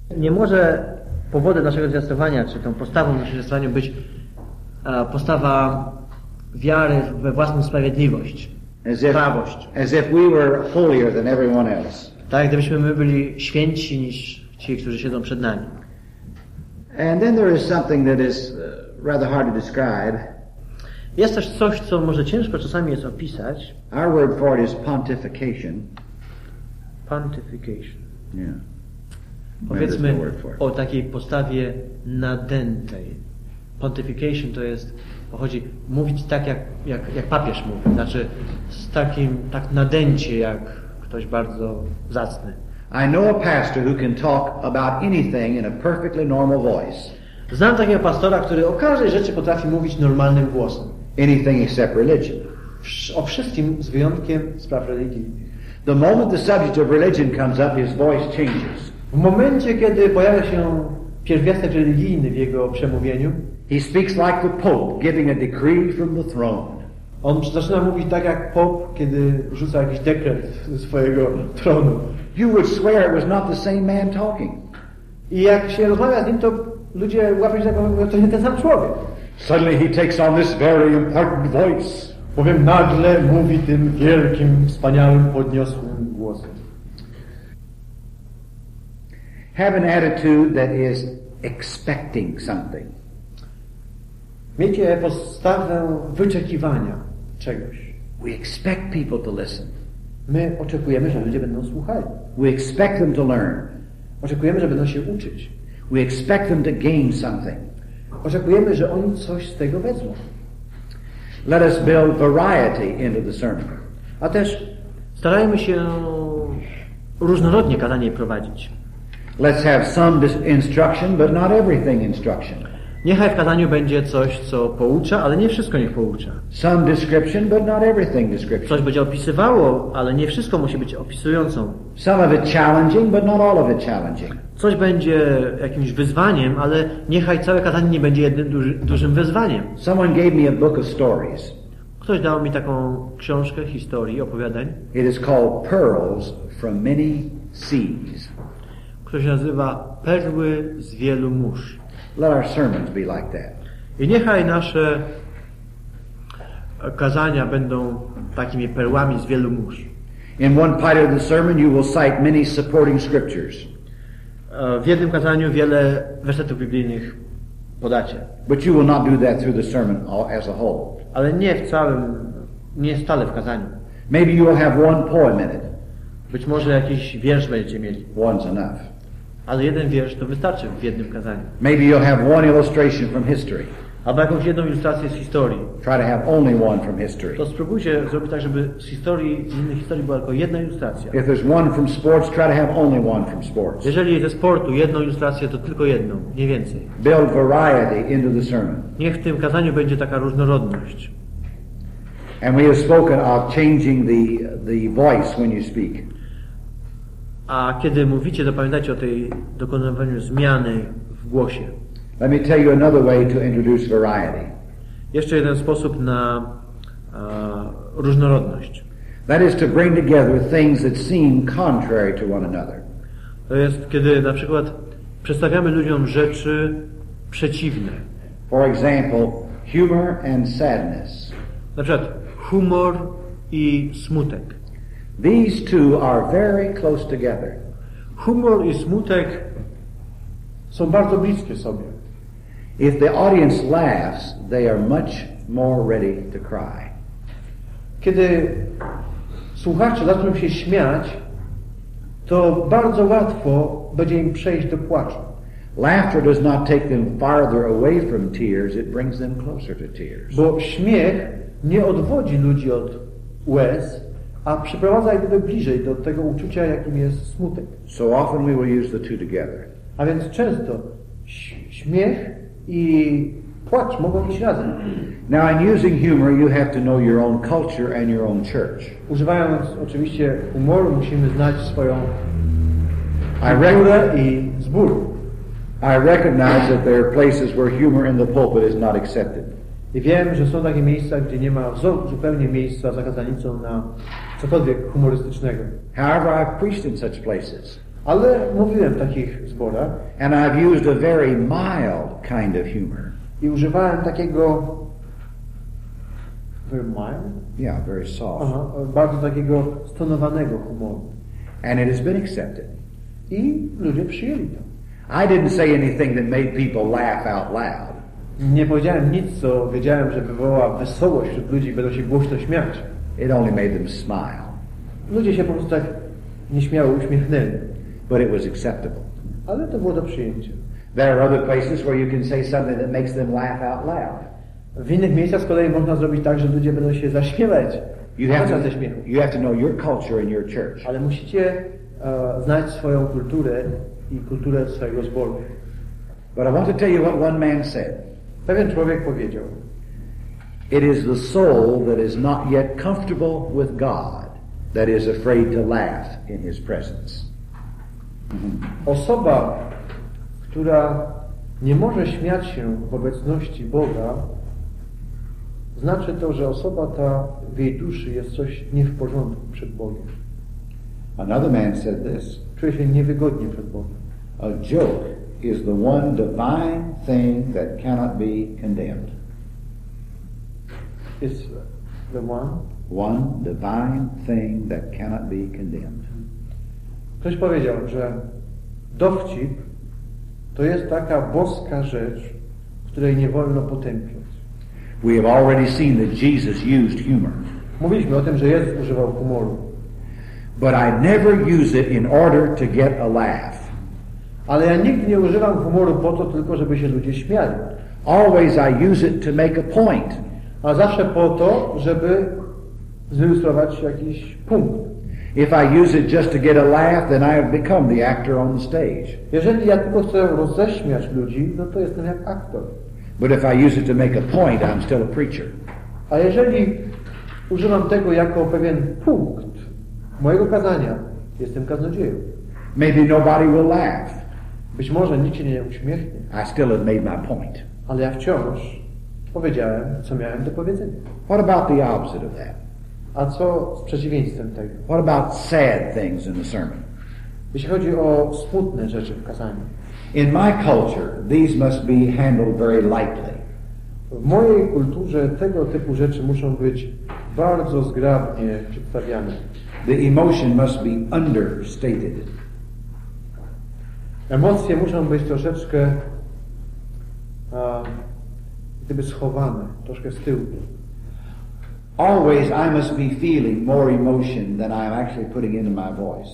Nie może powodem naszego zwiastowania, czy tą postawą naszego zwiastowania być postawa wiary we własną sprawiedliwość, prawość. As if we were holier than everyone else. Tak, gdybyśmy my byli święci niż ci, którzy siedzą przed nami. And then there is something that is rather hard to describe. Jest też coś, co może ciężko czasami jest opisać. Our word for it is pontification. Pontification. Yeah. Powiedzmy o takiej postawie nadętej. Pontification to jest, pochodzi mówić tak jak papież mówi, znaczy z takim, tak nadęcie jak ktoś bardzo zacny. I know a pastor who can talk about anything in a perfectly normal voice. Znam takiego pastora, który o każdej rzeczy potrafi mówić normalnym głosem. Anything except religion. O wszystkim z wyjątkiem spraw religijnych. The moment the subject of religion comes up, his voice changes. W momencie, kiedy pojawia się pierwiastek religijny w jego przemówieniu, he speaks like the Pope giving a decree from the throne. On zaczyna mówić tak jak Pop, kiedy rzuca jakiś dekret ze swojego tronu. You would swear it was not the same man talking. I jak się rozmawia z nim, to ludzie łapią się tak, to nie ten sam człowiek. Suddenly he takes on this very important voice. Bowiem nagle mówi tym wielkim, wspaniałym, podniosłym głosem. Have an attitude that is expecting something. Miejcie postawę wyczekiwania czegoś. We expect people to listen. My oczekujemy, że ludzie będą słuchali. We expect them to learn. Oczekujemy, że będą się uczyć. We expect them to gain something. Oczekujemy, że oni coś z tego wezmą. Let us build variety into the sermon. A też starajmy się różnorodnie kazanie prowadzić. Let's have some instruction, but not everything instruction. Niechaj w kazaniu będzie coś, co poucza, ale nie wszystko niech poucza. Some description, but not everything description. Coś będzie opisywało, ale nie wszystko musi być opisującą. Some of it challenging, but not all of it challenging. Coś będzie jakimś wyzwaniem, ale niechaj całe kazanie nie będzie jednym dużym wyzwaniem. Someone gave me a book of stories. Ktoś dał mi taką książkę historii, opowiadań. It is called Pearls from Many Seas. Która się nazywa Perły z wielu mórz. Let our sermons be like that. I niechaj nasze kazania będą takimi perłami z wielu mórz. In one part of the sermon you will cite many supporting scriptures. W jednym kazaniu wiele wersetów biblijnych podacie. But you will not do that through the sermon as a whole. Ale nie stale w kazaniu. Maybe you will have one poem in it. Być może jakiś wiersz będziecie mieli. One's enough. Ale jeden wiersz to wystarczy w jednym kazaniu. Maybe you'll have one illustration from history. Albo jakąś jedną ilustrację z historii. Try to have only one from history. To spróbujcie zrobić tak, żeby z innej historii była tylko jedna ilustracja. If there's one from sports, try to have only one from sports. Jeżeli ze sportu jedną ilustrację, to tylko jedną, nie więcej. Build variety into the sermon. Niech w tym kazaniu będzie taka różnorodność. And we have spoken of changing the voice when you speak. A kiedy mówicie, to pamiętajcie o tej dokonywaniu zmiany w głosie. Let me tell you another way to introduce variety. Jeszcze jeden sposób na różnorodność. That is to bring together things that seem contrary to one another. To jest, kiedy na przykład przedstawiamy ludziom rzeczy przeciwne. For example, humor and sadness. Na przykład humor i smutek. These two are very close together. Humor i smutek są bardzo bliskie sobie. If the audience laughs, they are much more ready to cry. Kiedy słuchacze zaczną się śmiać, to bardzo łatwo będzie im przejść do płaczu. Laughter does not take them farther away from tears, it brings them closer to tears. Bo śmiech nie odwodzi ludzi od łez, a przyprowadza ich bliżej do tego uczucia, jakim jest smutek. So often we will use the two together. A więc często śmiech i płacz mogą iść razem. Now in using humor you have to know your own culture and your own church. Używając oczywiście humoru musimy znać swoją kulturę i zbór. I recognize that there are places where humor in the pulpit is not accepted. I wiem, że są takie miejsca, gdzie nie ma zupełnie miejsca za kazanicą na cokolwiek humorystycznego. However, I've preached in such places. Ale mówiłem w takich zborach. And I've used a very mild kind of humor. I używałem takiego very mild? Yeah, very soft. Bardzo takiego stonowanego humoru. And it has been accepted. I ludzie przyjęli to. I didn't say anything that made people laugh out loud. Nie powiedziałem nic, co wiedziałem, że wywoła wesołość wśród ludzi i będą się głośno śmiać. It only made them smile. Ludzie się po prostu tak nieśmiało uśmiechnęli. But it was acceptable. Ale to było do przyjęcia. There are other places where you can say something that makes them laugh out loud. W innych miejscach z kolei można zrobić tak, że ludzie będą się zaśmiewać. You have to know your culture and your church. Ale musicie znać swoją kulturę i kulturę swojego zboru. But I want to tell you what one man said. Pewien człowiek powiedział: It is the soul that is not yet comfortable with God that is afraid to laugh in His presence. Osoba, która nie może śmiać się w obecności Boga, znaczy to, że osoba ta w jej duszy jest coś nie w porządku przed Bogiem. Another man said this. Czuje się niewygodnie przed Bogiem. A joke is the one divine thing that cannot be condemned. Is the one? One divine thing that cannot be condemned. Ktoś powiedział, że dowcip to jest taka boska rzecz, której nie wolno potępiać. We have already seen that Jesus used humor. Mówiliśmy o tym, że Jezus używał humoru. But I never use it in order to get a laugh. Ale ja nigdy nie używam humoru po to tylko, żeby się ludzie śmiali. Always I use it to make a point. A zawsze po to, żeby zilustrować jakiś punkt. If I use it just to get a laugh, then I have become the actor on the stage. Jeżeli ja tylko chcę roześmiać ludzi, no to jestem jak aktor. But if I use it to make a point, I'm still a preacher. A jeżeli używam tego jako pewien punkt mojego kazania, jestem kaznodzieją. Maybe nobody will laugh. Być może nikt się nie uśmiechnie. I still have made my point. Ale ja wciąż powiedziałem, co miałem do powiedzenia. What about the opposite of that? A co z przeciwieństwem tego? What about sad things in the sermon? Jeśli chodzi o smutne rzeczy w kazaniu. In my culture, these must be handled very lightly. W mojej kulturze tego typu rzeczy muszą być bardzo zgrabnie przedstawiane. The emotion must be understated. Emocje muszą być troszeczkę gdyby schowane, troszkę z tyłu. Always I must be feeling more emotion than I'm actually putting into my voice.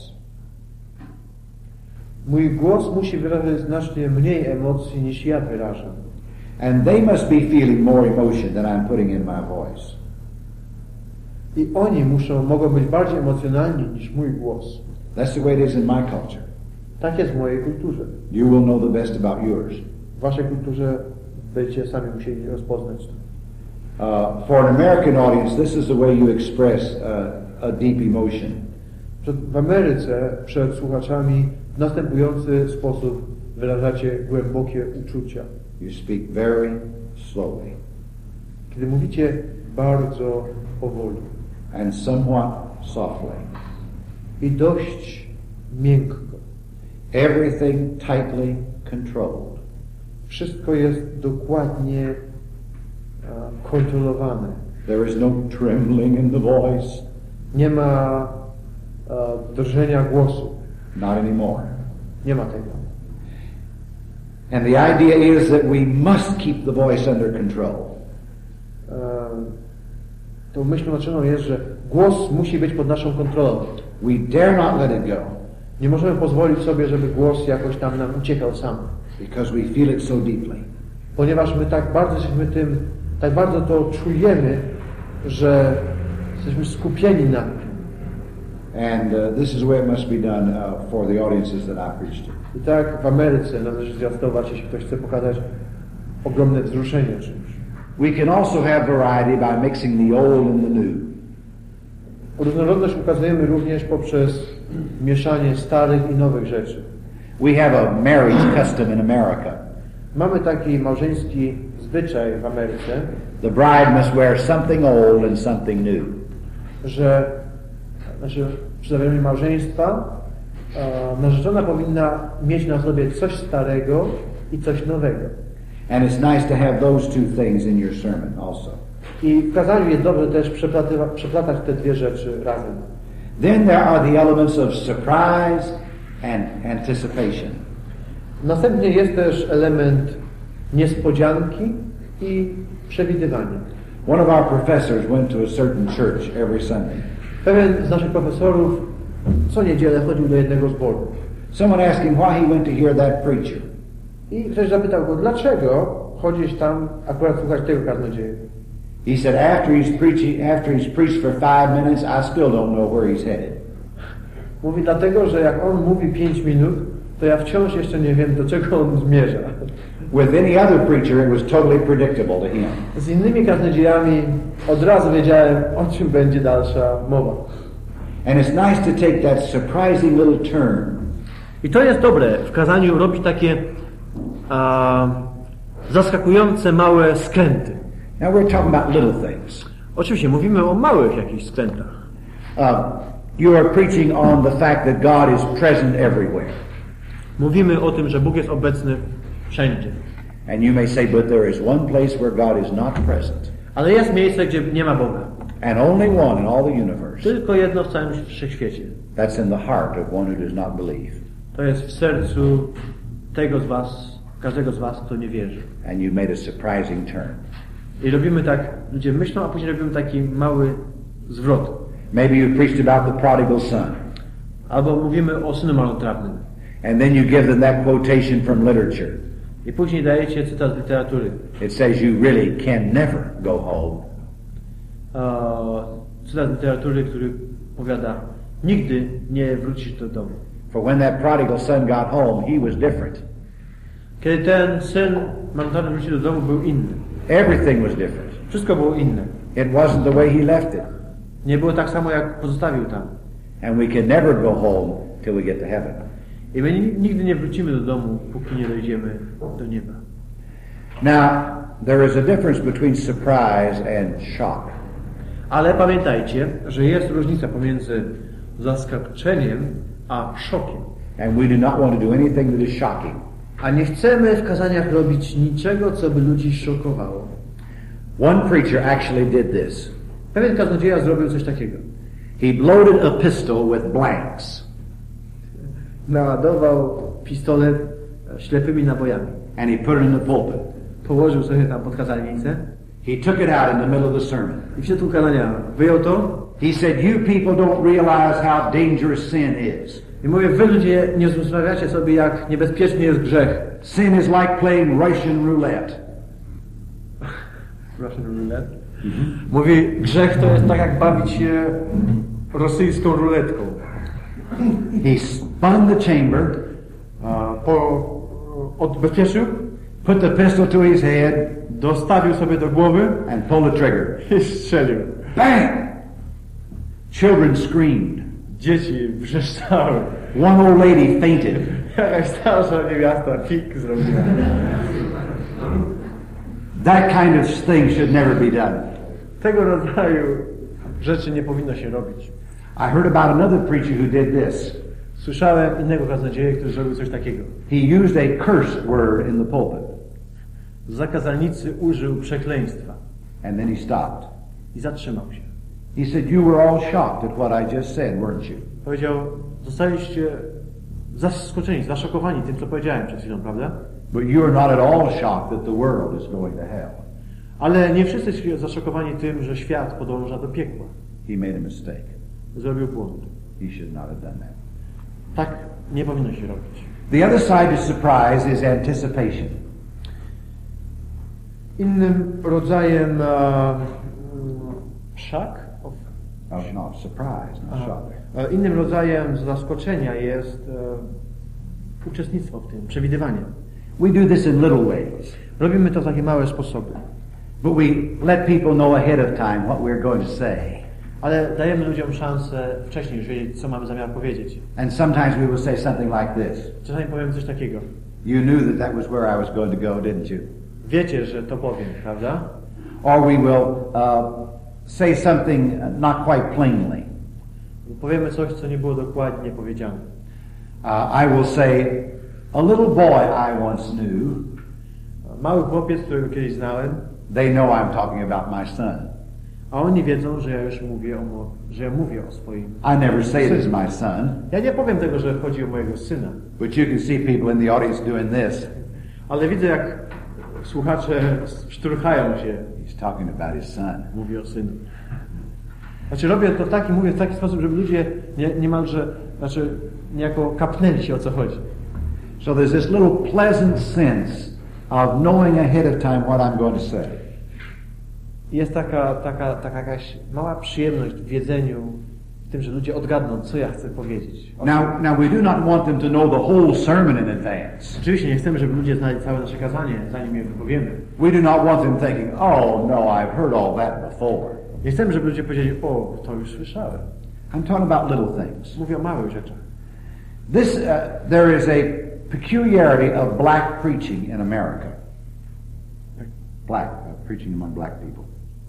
Mój głos musi wyrażać znacznie mniej emocji niż ja wyrażam. And they must be feeling more emotion than I'm putting in my voice. I oni mogą być bardziej emocjonalni niż mój głos. That's the way it is in my culture. Tak jest w mojej kulturze. You will know the best about yours. W waszej kulturze będziecie sami musieli rozpoznać to. For an American audience, this is the way you express a deep emotion. W Ameryce przed słuchaczami w następujący sposób wyrażacie głębokie uczucia. You speak very slowly. Kiedy mówicie bardzo powoli. And somewhat softly. I dość miękko. Everything tightly controlled. Wszystko jest dokładnie kontrolowane. There is no trembling in the voice. Nie ma drżenia głosu. Not anymore. Nie ma tego. And the idea is that we must keep the voice under control. To myślą naczyną jest, że głos musi być pod naszą kontrolą. We dare not let it go. Nie możemy pozwolić sobie, żeby głos jakoś tam nam uciekał sam. Because we feel it so deeply. Ponieważ my tak bardzo jesteśmy tym, tak bardzo to czujemy, że jesteśmy skupieni na tym. And this is the way it must be done for the audiences that I preach to. I tak w Ameryce należy zwiastować, jeśli ktoś chce pokazać ogromne wzruszenie czymś. We can also have variety by mixing the old and the new. Różnorodność ukazujemy również poprzez mieszanie starych i nowych rzeczy. We have a marriage custom in America. Mamy taki małżeński zwyczaj w Ameryce. The bride must wear something old and something new. Że przy zawieraniu małżeństwa narzeczona powinna mieć na sobie coś starego i coś nowego. And it's nice to have those two things in your sermon also. I w kazaniu jest dobrze też przeplatać te dwie rzeczy razem. Then there are the elements of surprise and anticipation. Następnie jest też element niespodzianki i przewidywania. One of our professors went to a certain church every Sunday. Pewien z naszych profesorów co niedzielę chodził do jednego zboru. Someone asked him why he went to hear that preacher. I ktoś zapytał go, dlaczego chodzisz tam akurat słuchać tego kaznodzieja? He said, after he's preached for 5 minutes, I still don't know where he's headed. Mówi dlatego, że jak on mówi 5 minut, to ja wciąż jeszcze nie wiem, do czego on zmierza. With any other preacher, it was totally predictable to him. Z innymi kaznodziejami od razu wiedziałem, o czym będzie dalsza mowa. And it's nice to take that surprising little turn. I to jest dobre w kazaniu robić takie zaskakujące małe skręty. Now we're talking about little things. Oczywiście mówimy o małych jakichś skrętach. You are preaching on the fact that God is present everywhere. Mówimy o tym, że Bóg jest obecny wszędzie. And you may say, but there is one place where God is not present. Ale jest miejsce, gdzie nie ma Boga. And only one in all the universe. Tylko jedno w całym wszechświecie. That's in the heart of one who does not believe. To jest w sercu tego z was, każdego z was, kto nie wierzy. And you made a surprising turn. I robimy tak, ludzie myślą, a później robimy taki mały zwrot. Maybe you preached about the prodigal son. Albo mówimy o synu marnotrawnym. And then you give them that quotation from literature. I później dajecie cytat z literatury. It says you really can never go home. Cytat z literatury, który powiada, nigdy nie wrócisz do domu. For when that prodigal son got home, he was different. Kiedy ten syn marnotrawny wrócił do domu, był inny. Everything was different. Wszystko było inne. It wasn't the way he left it. Nie było tak samo, jak pozostawił tam. And we can never go home till we get to heaven. I my nigdy nie wrócimy do domu, póki nie dojdziemy do nieba. Now, there is a difference between surprise and shock. Ale pamiętajcie, że jest różnica pomiędzy zaskoczeniem a szokiem. And we do not want to do anything that is shocking. A nie chcemy w kazaniach robić niczego, co by ludzi szokowało. One preacher actually did this. Pewien kaznodzieja zrobił coś takiego. He loaded a pistol with blanks. Naładował pistolet ślepymi nabojami. And he put it in the pulpit. Położył sobie tam pod kazalnicę. He took it out in the middle of the sermon. I w środku kazania wyjął to. He said, you people don't realize how dangerous sin is. I mówię, wy ludzie nie uzmysławiacie sobie, jak niebezpieczny jest grzech. Sin is like playing Russian roulette. Russian roulette? Mówi, grzech to jest tak jak bawić się rosyjską ruletką. He spun the chamber, odbezpieczył, put the pistol to his head, dostawił sobie do głowy and pulled the trigger. I strzelił. Bang! Children screamed. Dzieci wrzeszczały. One old lady fainted. Jakaś starsza niewiasta pik zrobiła. That kind of thing should never be done. Tego rodzaju rzeczy nie powinno się robić. I heard about another preacher who did this. Słyszałem innego kaznodzieję, który zrobił coś takiego. He used a curse word in the pulpit. Za kazalnicy użył przekleństwa. And then he stopped. I zatrzymał się. He said, you were all shocked at what I just said, weren't you? Powiedział, zostaliście zaskoczeni, zaszokowani tym, co powiedziałem przed chwilą, prawda? But you are not at all shocked that the world is going to hell. Ale nie wszyscy są zaszokowani tym, że świat podąża do piekła. He made a mistake. Zrobił błąd. He should not have done that. Tak nie powinno się robić. The other side of surprise is anticipation. Innym rodzajem No, surprise, not shock. Innym rodzajem zaskoczenia jest uczestnictwo w tym, przewidywanie. We do this in little ways. Robimy to w takie małe sposoby. But we let people know ahead of time what we're going to say. Ale dajemy ludziom szansę wcześniej już wiedzieć, co mamy zamiar powiedzieć. And sometimes we will say something like this. Czasami powiemy coś takiego. You knew that was where I was going to go, didn't you? Wiecie, że to powiem, prawda? Or we will say something not quite plainly. Powiemy coś, co nie było dokładnie powiedziane. I will say, a little boy I once knew. Mały chłopiec, którego kiedyś znałem. They know I'm talking about my son. A oni wiedzą, że ja już mówię o swoim. I never say it is my son. Ja nie powiem tego, że chodzi o mojego syna. But you can see people in the audience doing this. Ale widzę, jak słuchacze szturchają się. He's talking about his son. Mówi o synu. Znaczy mówię w taki sposób, żeby ludzie niejako kapnęli się, o co chodzi. So there's this little pleasant sense of knowing ahead of time what I'm going to say. Jest taka jakaś mała przyjemność w wiedzeniu, w tym, że ludzie odgadną, co ja chcę powiedzieć. Now we do not want them to know the whole sermon in advance. Oczywiście nie chcemy, żeby ludzie znali całe nasze kazanie, zanim je wypowiemy. We do not want them thinking, oh no, I've heard all that before. Nie chcemy, żeby ludzie powiedzieli, o, to już słyszałem. I'm talking about little things. Mówię o małych rzeczach. There is a peculiarity of black preaching in America. Preaching among black people.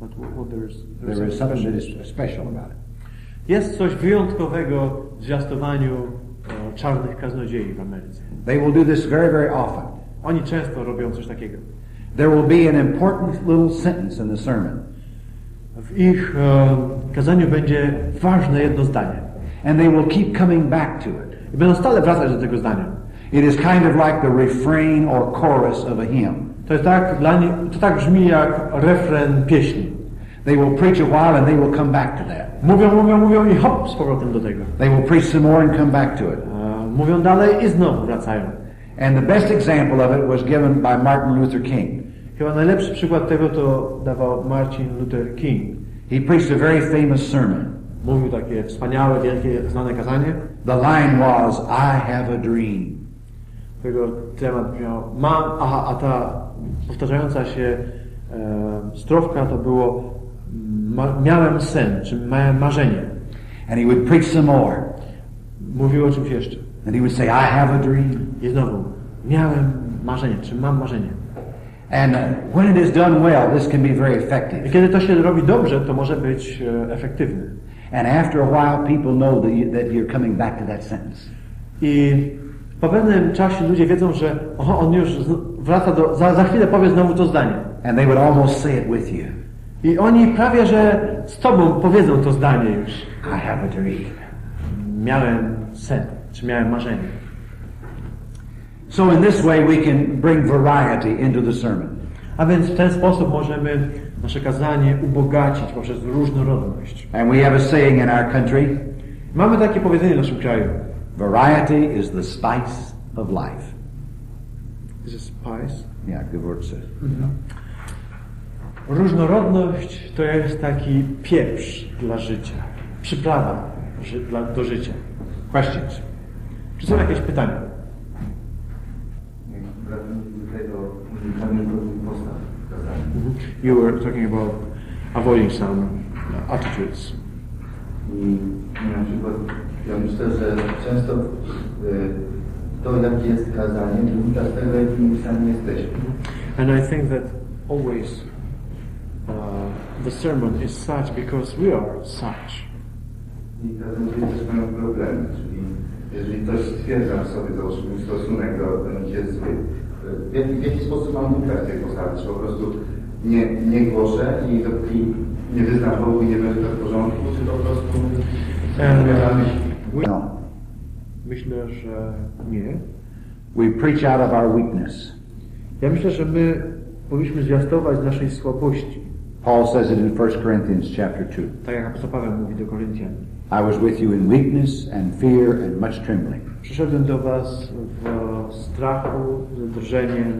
There is something that is special about it. Jest coś wyjątkowego w zwiastowaniu czarnych kaznodziei w Ameryce. They will do this very, very often. Oni często robią coś takiego. There will be an important little sentence in the sermon. W ich kazaniu będzie ważne jedno zdanie. And they will keep coming back to it. I będą stale wracać do tego zdania. It is kind of like the refrain or chorus of a hymn. To tak brzmi jak refren pieśni. They will preach a while and they will come back to that. Mówią i hop, z powrotem do tego. They will preach some more and come back to it. Mówią dalej i znowu wracają. And the best example of it was given by Martin Luther King. Chyba najlepszy przykład tego to dawał Martin Luther King. He preached a very famous sermon. Mówił takie wspaniałe, wielkie, znane kazanie. The line was, I have a dream. Tego temat brzmiał, a ta powtarzająca się strofka to było miałem sen, czy miałem marzenie. And he would preach some more. Mówił o czymś jeszcze. And he would say, I have a dream. I znowu, miałem marzenie, czy mam marzenie. And when it is done well, this can be very effective. I kiedy to się robi dobrze, to może być efektywne. And after a while, people know that you're coming back to that sentence. I po pewnym czasie ludzie wiedzą, że on już wraca za chwilę powie znowu to zdanie. And they would almost say it with you. I oni prawie, że z tobą powiedzą to zdanie już. I have a dream. Miałem sen, czy miałem marzenie. So in this way we can bring variety into the sermon. A więc w ten sposób możemy nasze kazanie ubogacić poprzez różnorodność. And we have a saying in our country. Mamy takie powiedzenie w naszym kraju. Variety is the spice of life. Is it spice? Yeah, good word, sir. Różnorodność to jest taki pieprz dla życia. Przyprawa do życia. Questions? Czy są jakieś pytania? You were talking about avoiding some attitudes. I na przykład ja myślę, że często to, jakie jest kazanie, wynika z tego, jakimi sami jesteśmy. And I think that always the sermon is such because we are such. I razem też mają problemy, czyli jeżeli ktoś stwierdza w sobie załóżmy stosunek do będzie zły, w jaki sposób mam kwestię postawić? Po prostu nie głoszę i dopóki nie wyznam Bogu i nie będzie to w porządku, czy po prostu No. Myślę, że nie. We preach out of our weakness. Ja myślę, że my powinniśmy zwiastować z naszej słabości. Paul says it in 1 Corinthians chapter 2. Tak jak apostoł Paweł mówi do Koryntian. I was with you in weakness and fear and much trembling. Przyszedłem do was w strachu, z drżeniem.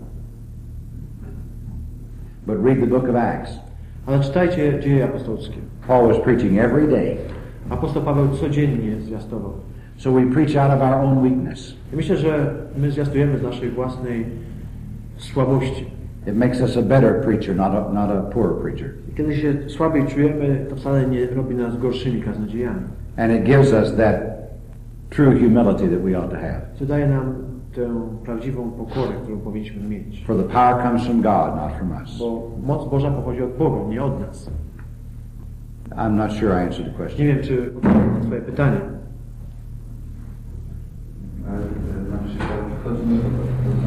But read the book of Acts. Ale czytajcie Dzieje apostolskie. Paul was preaching every day. Apostoł Paweł codziennie zwiastował. So we preach out of our own weakness. I myślę, że my zwiastujemy z naszej własnej słabości. It makes us a better preacher, not a poor preacher. I kiedy się słabiej czujemy, to wcale nie robi nas gorszymi kaznodziejami. And it gives us that true humility that we ought to have. Co daje nam tę prawdziwą pokorę, którą powinniśmy mieć. For the power comes from God, not from us. Bo moc Boża pochodzi od Boga, nie od nas. I'm not sure I answered the question. Nie wiem, czy odpowiedziałem na twoje pytanie.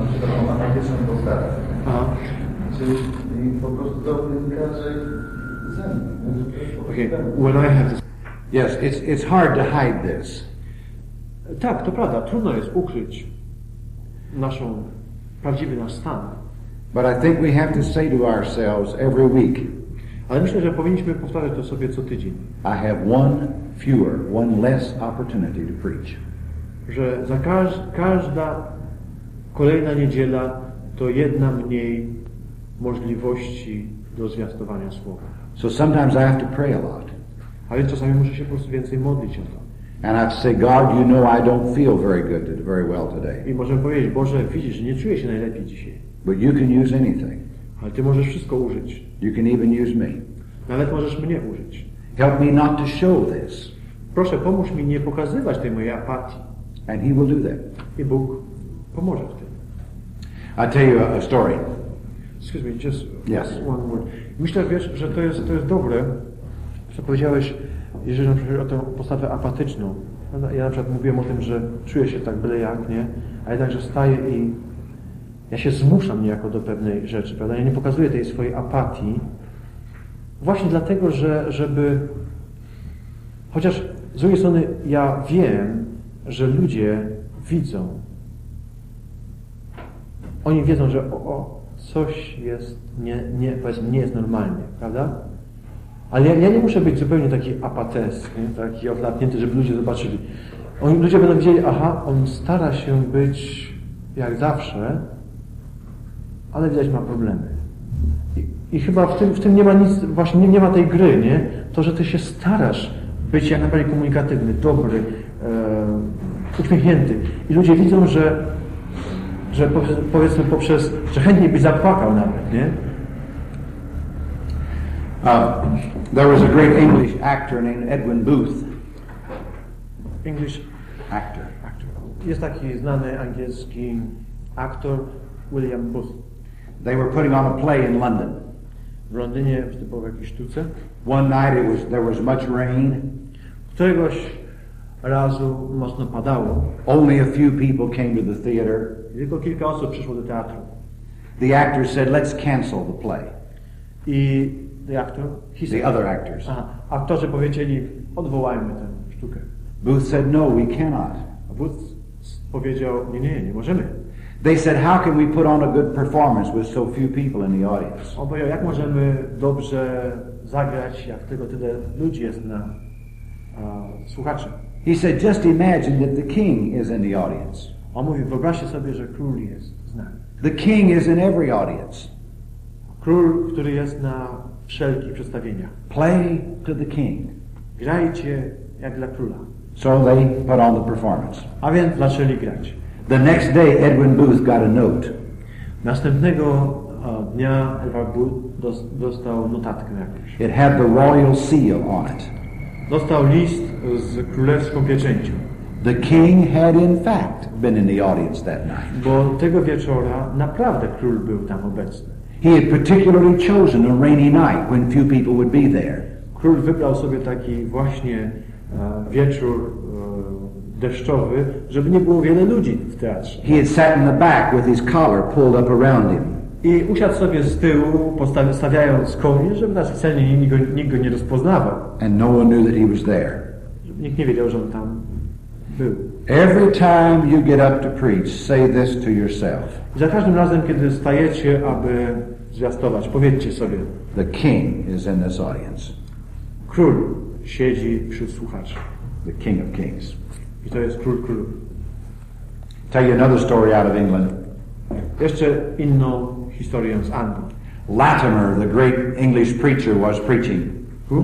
się taką analityczną postawę. Czyli po prostu to wynika, że ze mną. Okay, when I have this... Yes, it's hard to hide this. Tak, to prawda, trudno jest ukryć prawdziwy nasz stan. But I think we have to say to ourselves every week, ale myślę, że powinniśmy powtarzać to sobie co tydzień. I have one less opportunity to preach. Że za każda kolejna niedziela to jedna mniej możliwości do zwiastowania słowa. So sometimes I have to pray a lot. A więc czasami muszę się po prostu więcej modlić o to. And I have to say, God, you know I don't feel very well today. I możemy powiedzieć, Boże, widzisz, że nie czuję się najlepiej dzisiaj. But you can use anything. Ale Ty możesz wszystko użyć. You can even use me. Nawet możesz mnie użyć. Help me not to show this. Proszę, pomóż mi nie pokazywać tej mojej apatii. And He will do that. I Bóg pomoże w tym. I'll tell you a story. Excuse me, just Yes. one word. Myślę, wiesz, że to jest dobre, co powiedziałeś, jeżeli na przykład o tę postawę apatyczną. Ja na przykład mówiłem o tym, że czuję się tak byle jak, nie? A jednakże staję i ja się zmuszam niejako do pewnej rzeczy, prawda? Ja nie pokazuję tej swojej apatii. Właśnie dlatego, żeby... Chociaż z drugiej strony ja wiem, że ludzie widzą. Oni wiedzą, że coś jest powiedzmy, nie jest normalnie, prawda? Ale ja nie muszę być zupełnie taki apatesny, taki ochlapnięty, żeby ludzie zobaczyli. Ludzie będą wiedzieli, aha, on stara się być jak zawsze, ale widać ma problemy. I chyba w tym nie ma nic, właśnie nie ma tej gry, nie? To, że ty się starasz być jak najbardziej komunikatywny, dobry, uśmiechnięty. I ludzie widzą, że powiedzmy że chętnie byś zapłakał nawet, nie? There was a great English actor named Edwin Booth. English actor. Jest taki znany angielski aktor William Booth. They were putting on a play in London. W Londynie występował w jakiejś sztuce. One night there was much rain. Któregoś razu mocno padało. Only a few people came to the theater. Tylko kilka osób przyszło do teatru. The actor said, "Let's cancel the play." I the other actors. Aktorzy powiedzieli, odwołajmy tę sztukę. Booth said, "No, we cannot." A Booth powiedział, nie możemy. They said, "How can we put on a good performance with so few people in the audience?" On powiedział, jak możemy dobrze zagrać, jak tylko tyle ludzi jest na słuchaczy. He said, "Just imagine that the king is in the audience." On mówi, wyobraźcie sobie, że król jest z nami. The king is in every audience. Król, który jest na wszelkich przedstawieniach. Play to the king. Grajcie jak dla króla. So they put on the performance. A więc zaczęli grać. The next day Edwin Booth got a note. Następnego dnia Edward Booth dostał notatkę jakąś. It had the royal seal on it. Dostał list z królewską pieczęcią. The king had in fact been in the audience that night. Bo tego wieczora naprawdę król był tam obecny. He had particularly chosen a rainy night when few people would be there. Król wybrał sobie taki właśnie wieczór deszczowy, żeby nie było wiele ludzi w teatrze. He had sat in the back with his collar pulled up around him. I usiadł sobie z tyłu, stawiając kołnierz, żeby na scenie nikt go nie rozpoznawał. And no one knew that he was there. Nikt nie wiedział, że on tam był. Every time you get up to preach, say this to yourself. I za każdym razem, kiedy stajecie, aby zwiastować, powiedzcie sobie: The king is in this audience. Król siedzi wśród słuchaczy. The King of Kings. I to jest król królów. Tell you another story out of England. Jeszcze inną historię z Anglii. Latimer, the great English preacher, was preaching. Who?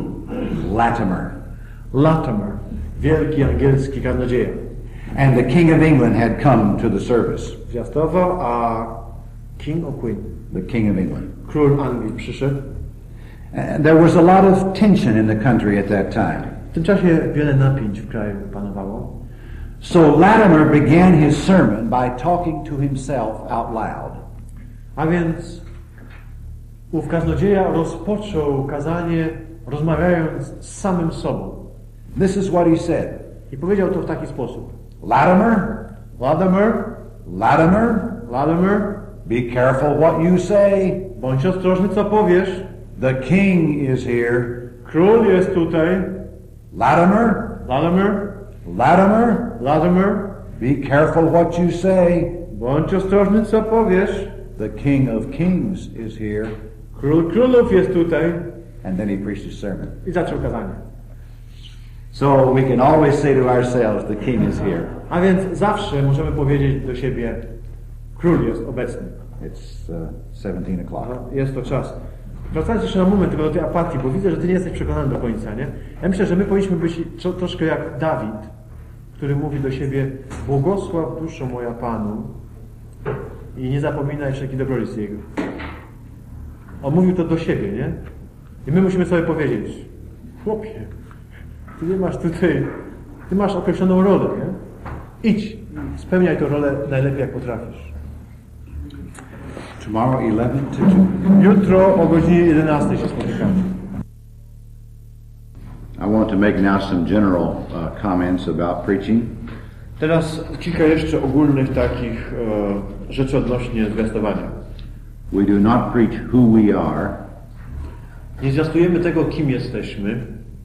Latimer, wielki angielski kaznodzieja. And the King of England had come to the service. Zwiastował, a King of Queen, the King of England, król Anglii, przyszedł. And there was a lot of tension in the country at that time. W tym czasie wiele napięć w kraju panowało. So Latimer began his sermon by talking to himself out loud. A więc ów kaznodzieja rozpoczął kazanie rozmawiając z samym sobą. This is what he said. I powiedział to w taki sposób. Latimer, Latimer, Latimer, Latimer, be careful what you say. bądź ostrożny, co powiesz. The king is here. Król jest tutaj. Latimer, Latimer, Latimer, Latimer, be careful what you say. bądź ostrożny, co powiesz. The king of kings is here. Król królów jest tutaj. And then he preached his sermon. I zaczął kazanie. So we can always say to ourselves, the king is here. A więc zawsze możemy powiedzieć do siebie, król jest obecny. It's 17 o'clock. Jest to czas. Wracając jeszcze na moment tylko do tej apatii, bo widzę, że ty nie jesteś przekonany do końca, nie? Ja myślę, że my powinniśmy być troszkę jak Dawid, który mówi do siebie, błogosław duszo moja Panu i nie zapominaj wszelki dobrodziejstw Jego. On mówił to do siebie, nie? I my musimy sobie powiedzieć, chłopie, ty nie masz tutaj, ty masz określoną rolę, nie? Idź, spełniaj tę rolę najlepiej jak potrafisz. Tomorrow 11 to 2. Jutro o godzinie 11 się spotykamy. I want to make now some general comments about preaching. Teraz kilka jeszcze ogólnych takich rzeczy odnośnie zwiastowania. We do not preach who we are, Nie zwiastujemy tego, kim jesteśmy,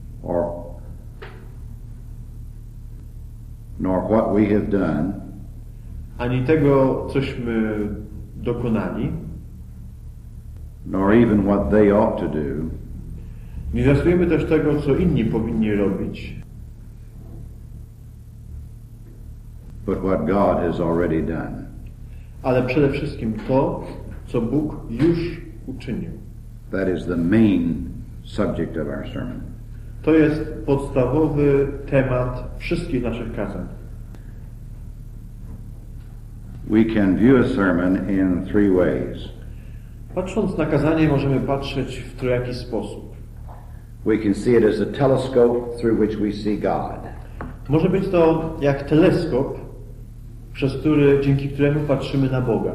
nor what we have done, ani tego, cośmy dokonali, nor even what they ought to do, nie zwiastujemy też tego, co inni powinni robić, but what God has already done. ale przede wszystkim to, co Bóg już uczynił. That is the main subject of our sermon. To jest podstawowy temat wszystkich naszych kazań. We can view a sermon in 3 ways. Patrząc na kazanie, możemy patrzeć w trojaki sposób. We can see it as a telescope through which we see God. Może być to jak teleskop, dzięki któremu patrzymy na Boga.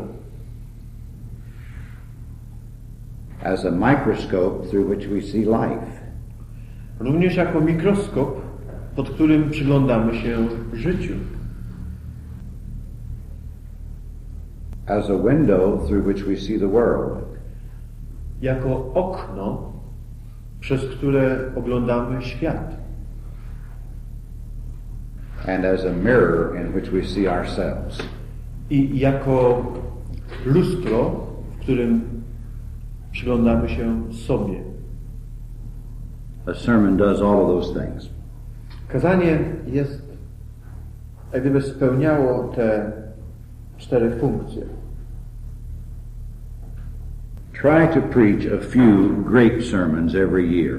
As a microscope through which we see life. Również jako mikroskop, pod którym przyglądamy się życiu. As a window through which we see the world. Jako okno, przez które oglądamy świat. And as a mirror in which we see ourselves. I jako lustro, w którym przyglądamy się sobie. A sermon does all of those things. Kazanie jest, jak gdyby spełniało te 4 funkcje. Try to preach a few great sermons every year.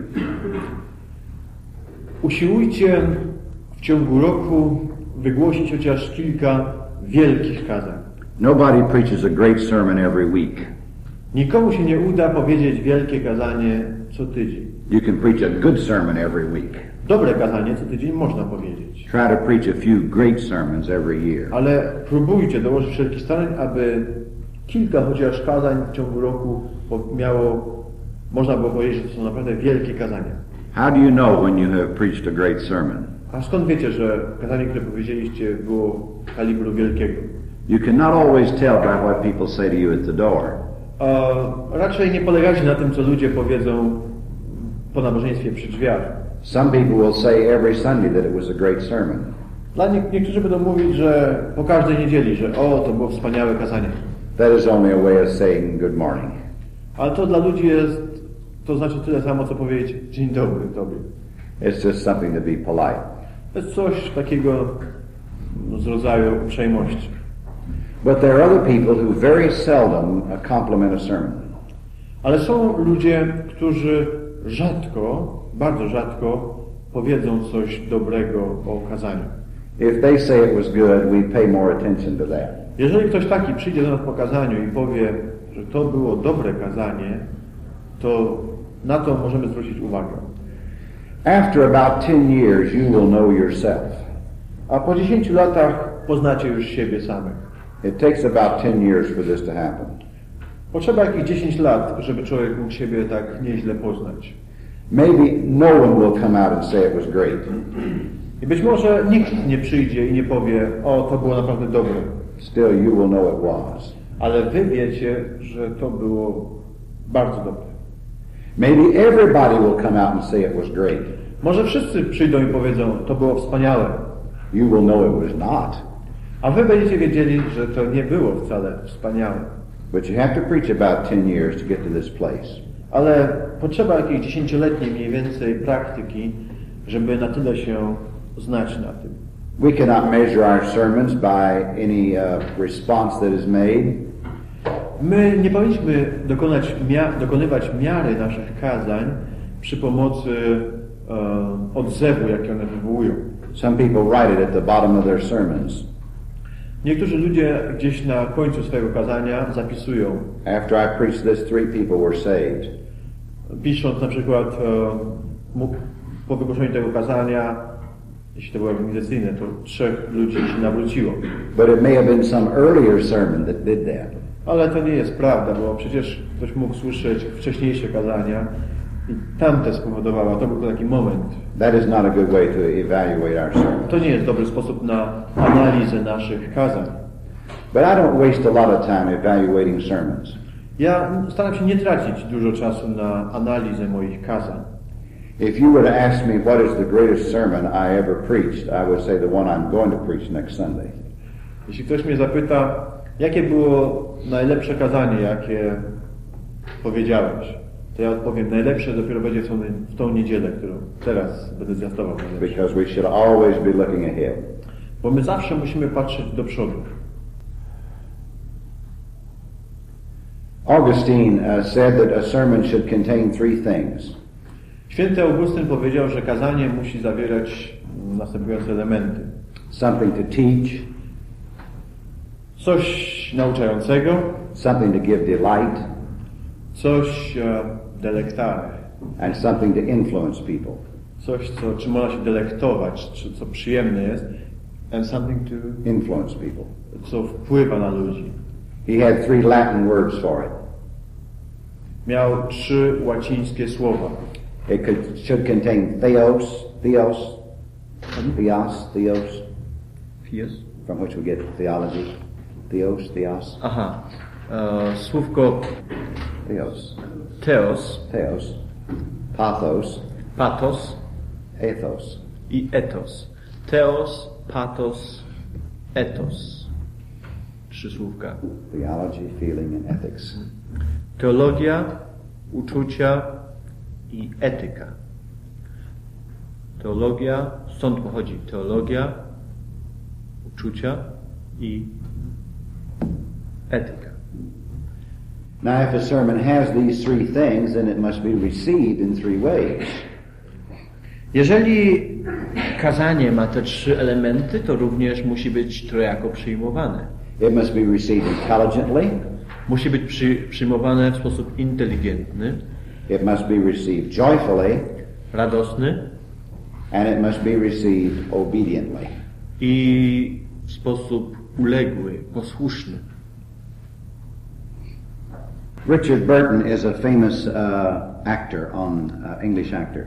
Usiłujcie w ciągu roku wygłosić chociaż kilka wielkich kazań. Nobody preaches a great sermon every week. Nikomu się nie uda powiedzieć wielkie kazanie co tydzień. You can preach a good sermon every week. Dobre kazanie co tydzień można powiedzieć. Try to preach a few great sermons every year. Ale próbujcie dołożyć wszelkich starań, aby kilka chociaż kazań w ciągu roku można było powiedzieć, że to są naprawdę wielkie kazania. How do you know when you have preached a great sermon? A skąd wiecie, że kazanie, które powiedzieliście, było kalibru wielkiego? You cannot always tell by what people say to you at the door. Raczej nie polegajcie na tym, co ludzie powiedzą po nabożeństwie przy drzwiach. Some people will say every Sunday that it was a great sermon. Niektórzy będą mówić, że po każdej niedzieli, że to było wspaniałe kazanie. That is only a way of saying good morning. Ale to dla ludzi to znaczy tyle samo, co powiedzieć dzień dobry tobie. It's just something to be polite. To jest coś takiego z rodzaju uprzejmości. But there are other people who very seldom compliment a sermon. Ale są ludzie, którzy bardzo rzadko powiedzą coś dobrego o kazaniu. If they say it was good, we pay more attention to that. Jeżeli ktoś taki przyjdzie do nas po kazaniu i powie, że to było dobre kazanie, to na to możemy zwrócić uwagę. After about 10 years, you will know yourself. A po 10 latach poznacie już siebie samych. It takes about 10 years for this to happen. Potrzeba jakieś 10 lat, żeby człowiek mógł siebie tak nieźle poznać. Maybe no one will come out and say it was great. I być może nikt nie przyjdzie i nie powie, to było naprawdę dobre. Still, you will know it was. Ale wy wiecie, że to było bardzo dobre. Maybe everybody will come out and say it was great. Może wszyscy przyjdą i powiedzą, to było wspaniałe. You will know it was not. A wy będziecie wiedzieli, że to nie było wcale wspaniałe. But you have to preach about 10 years to get to this place. Ale potrzeba jakiejś 10-letniej mniej więcej praktyki, żeby na tyle się znać na tym. We cannot measure our sermons by any response that is made. My nie powinniśmy dokonywać miary naszych kazań przy pomocy odzewu, jaki one wywołują. Some people write it at the bottom of their sermons. Niektórzy ludzie gdzieś na końcu swojego kazania zapisują. After I preached this, 3 people were saved. Pisząc na przykład po wygłoszeniu tego kazania, jeśli to było organizacyjne, to 3 ludzi się nawróciło. But it may have been some earlier sermon that did that. Ale to nie jest prawda, bo przecież ktoś mógł słyszeć wcześniejsze kazania i tamte spowodowało. To był taki moment. That is not a good way to evaluate our sermons. To nie jest dobry sposób na analizę naszych kazań. But I don't waste a lot of time evaluating sermons. Ja staram się nie tracić dużo czasu na analizę moich kazań. If you were to ask me what is the greatest sermon I ever preached, I would say the one I'm going to preach next Sunday. Jeśli ktoś mnie zapyta, jakie było najlepsze kazanie, jakie powiedziałeś, to ja odpowiem, najlepsze dopiero będzie w tą niedzielę, którą teraz będę zwiastował. Because we should always be looking ahead. Bo my zawsze musimy patrzeć do przodu. Augustine said that a sermon should contain 3 things. Święty Augustyn powiedział, że kazanie musi zawierać następujące elementy. Something to teach. Coś nauczającego. Something to give delight. Coś delektare. And something to influence people. Coś, czym można się delektować, czy co przyjemne jest. And something to influence people. Co wpływa na ludzi. He had 3 Latin words for it. Miał 3 łacińskie słowa. It should contain theos, from which we get theology. Theos. Aha. Słówko theos, pathos, ethos i ethos. Theos, pathos, ethos. 3 słówka. Theology, feeling and ethics. Teologia, uczucia i etyka. Teologia, stąd pochodzi teologia, uczucia i etyka. Now if a sermon has these 3 things, then it must be received in 3 ways. Jeżeli kazanie ma te 3 elementy, to również musi być trojako przyjmowane. It must be received intelligently. Musi być przyjmowane w sposób inteligentny. It must be received joyfully. Radosny. And it must be received obediently. I w sposób uległy, posłuszny. Richard Burton is a famous actor, English actor.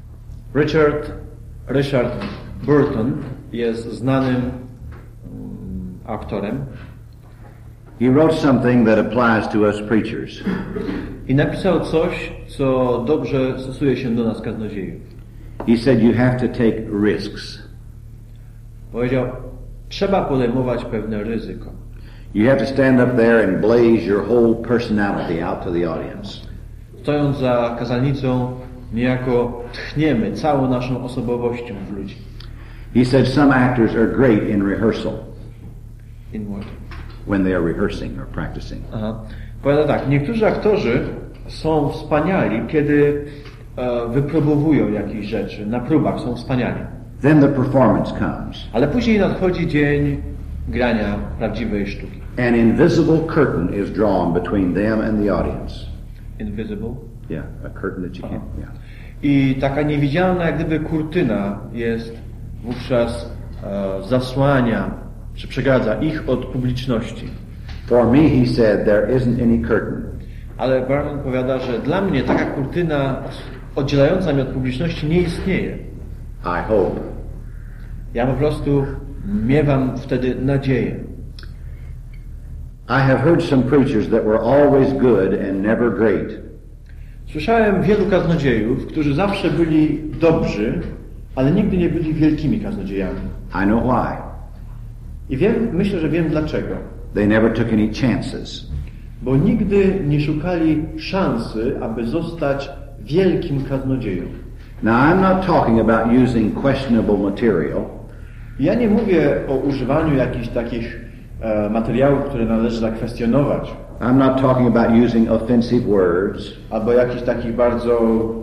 Richard Burton jest znanym aktorem. He wrote something that applies to us preachers. I napisał coś, co dobrze stosuje się do nas kaznodziejów. He said you have to take risks. Powiedział, trzeba podejmować pewne ryzyko. You have to stand up there and blaze your whole personality out to the audience. Stojąc za kazalnicą, niejako tchniemy całą naszą osobowością w ludzi. He said some actors are great in rehearsal. In what? When they are rehearsing or practicing. Aha. Powiada tak, niektórzy aktorzy są wspaniali, kiedy wypróbowują jakieś rzeczy, na próbach są wspaniali. Then the performance comes. Ale później nadchodzi dzień grania prawdziwej sztuki. An invisible curtain is drawn between them and the audience. Invisible? Yeah, a curtain that you can't. Yeah. I taka niewidzialna jak gdyby kurtyna jest wówczas zasłania, czy przegradza ich od publiczności. For me, he said, there isn't any curtain. Ale Barton powiada, że dla mnie taka kurtyna oddzielająca mnie od publiczności nie istnieje. I hope. Ja po prostu miewam wtedy nadzieję. I have heard some preachers that were always good and never great. Słyszałem wielu kaznodziejów, którzy zawsze byli dobrzy, ale nigdy nie byli wielkimi kaznodziejami. I know why. I myślę, że wiem dlaczego. They never took any chances. Bo nigdy nie szukali szansy, aby zostać wielkim kaznodzieją. Now I'm not talking about using questionable material. Ja nie mówię o używaniu jakichś takich materiałów, które należy zakwestionować. I'm not talking about using offensive words. Albo jakichś takich bardzo,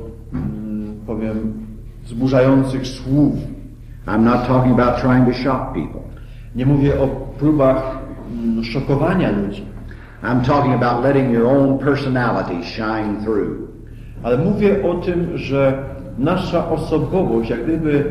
wzburzających słów. I'm not talking about trying to shock people. Nie mówię o próbach szokowania ludzi. I'm talking about letting your own personality shine through. Ale mówię o tym, że nasza osobowość jak gdyby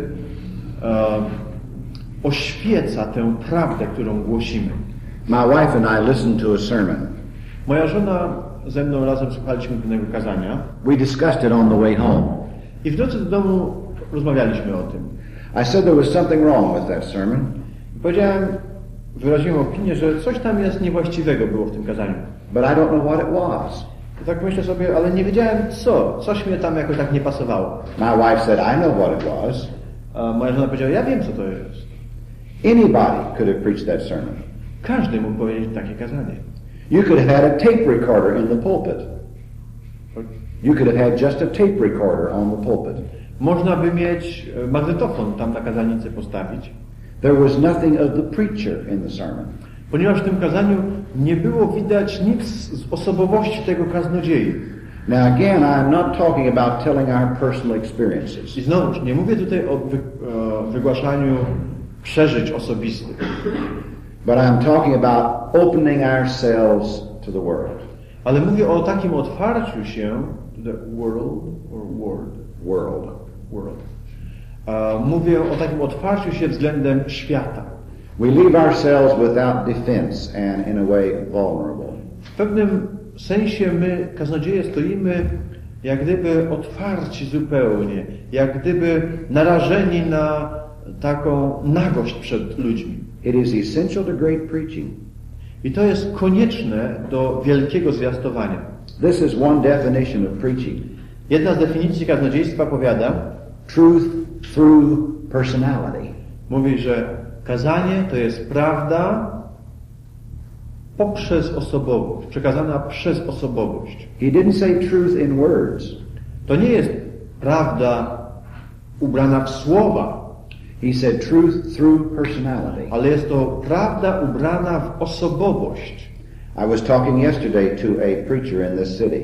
oświeca tę prawdę, którą głosimy. My wife and I listened to a sermon. Moja żona ze mną razem słuchaliśmy pewnego kazania. We discussed it on the way home. I w drodze do domu rozmawialiśmy o tym. I said there was something wrong with that sermon. Wyraziłem opinię, że coś tam jest niewłaściwego było w tym kazaniu. But I don't know what it was. I tak myślę sobie, ale nie wiedziałem co. Coś mnie tam jakoś tak nie pasowało. My wife said, I know what it was. A moja żona powiedziała, ja wiem co to jest. Anybody could have preached that sermon. Każdy mógł powiedzieć takie kazanie. You could have had a tape recorder in the pulpit. You could have had just a tape recorder on the pulpit. Można by mieć magnetofon tam na kazalnicy postawić. There was nothing of the preacher in the sermon. Ponieważ w tym kazaniu nie było widać nic z osobowości tego kaznodziei. Now again, I'm not talking about telling our personal experiences. I znowu, nie mówię tutaj o wygłaszaniu przeżyć osobistych. But I'm talking about opening ourselves to the world. Ale mówię o takim otwarciu się to the world or world. Mówię o takim otwarciu się względem świata. We leave ourselves without defense and in a way vulnerable. W pewnym sensie my, kaznodzieje, stoimy jak gdyby otwarci zupełnie, jak gdyby narażeni na taką nagość przed ludźmi. It is essential to great preaching. I to jest konieczne do wielkiego zwiastowania. This is one definition of preaching. Jedna z definicji kaznodziejstwa powiada, truth through personality. Mówi, że kazanie to jest prawda poprzez osobowość, przekazana przez osobowość. He didn't say truth in words. To nie jest prawda ubrana w słowa. He said truth through personality. Ale jest to prawda ubrana w osobowość. I was talking yesterday to a preacher in this city.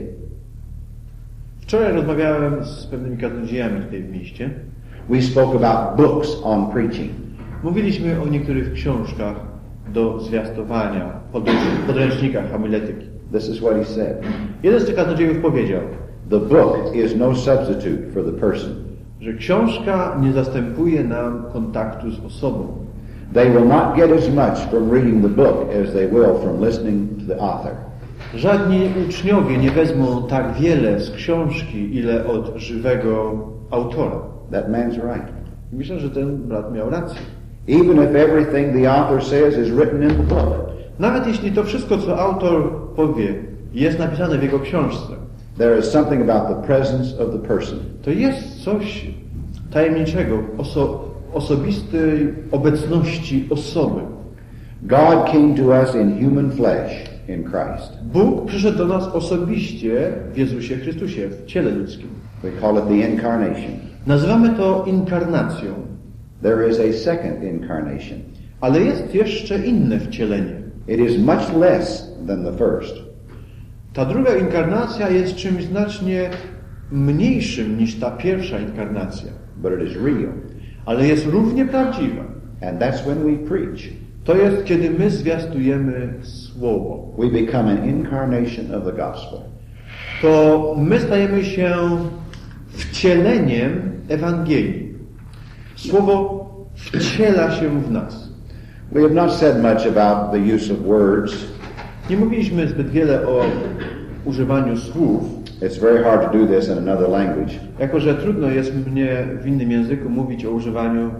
Wczoraj rozmawiałem z pewnymi kaznodziejami tutaj w mieście. We spoke about books on preaching. Mówiliśmy o niektórych książkach do zwiastowania, podręcznikach homiletyki. This is what he said. Jeden z tych kaznodziejów powiedział, the book is no substitute for the person. Że książka nie zastępuje nam kontaktu z osobą. They will not get as much from reading the book as they will from listening to the author. Żadni uczniowie nie wezmą tak wiele z książki, ile od żywego autora. That man's right. Myślę, że ten brat miał rację. Even if everything the author says is written in the book. Nawet jeśli to wszystko, co autor powie, jest napisane w jego książce. There is something about the presence of the person. To jest coś tajemniczego, osobistej obecności osoby. God came to us in human flesh in Christ. Bóg przyszedł do nas osobiście w Jezusie Chrystusie, w ciele ludzkim. We call it the incarnation. Nazywamy to inkarnacją. There is a second incarnation. Ale jest jeszcze inne wcielenie. It is much less than the first. Ta druga inkarnacja jest czymś znacznie mniejszym niż ta pierwsza inkarnacja. But it is real. Ale jest równie prawdziwa. And that's when we preach. To jest, kiedy my zwiastujemy Słowo. We become an incarnation of the gospel. To my stajemy się wcieleniem Ewangelii. Słowo wciela się w nas. We have not said much about the use of words. Nie mówiliśmy zbyt wiele o używaniu słów. It's very hard to do this in another language. Jako że trudno jest mnie w innym języku mówić o używaniu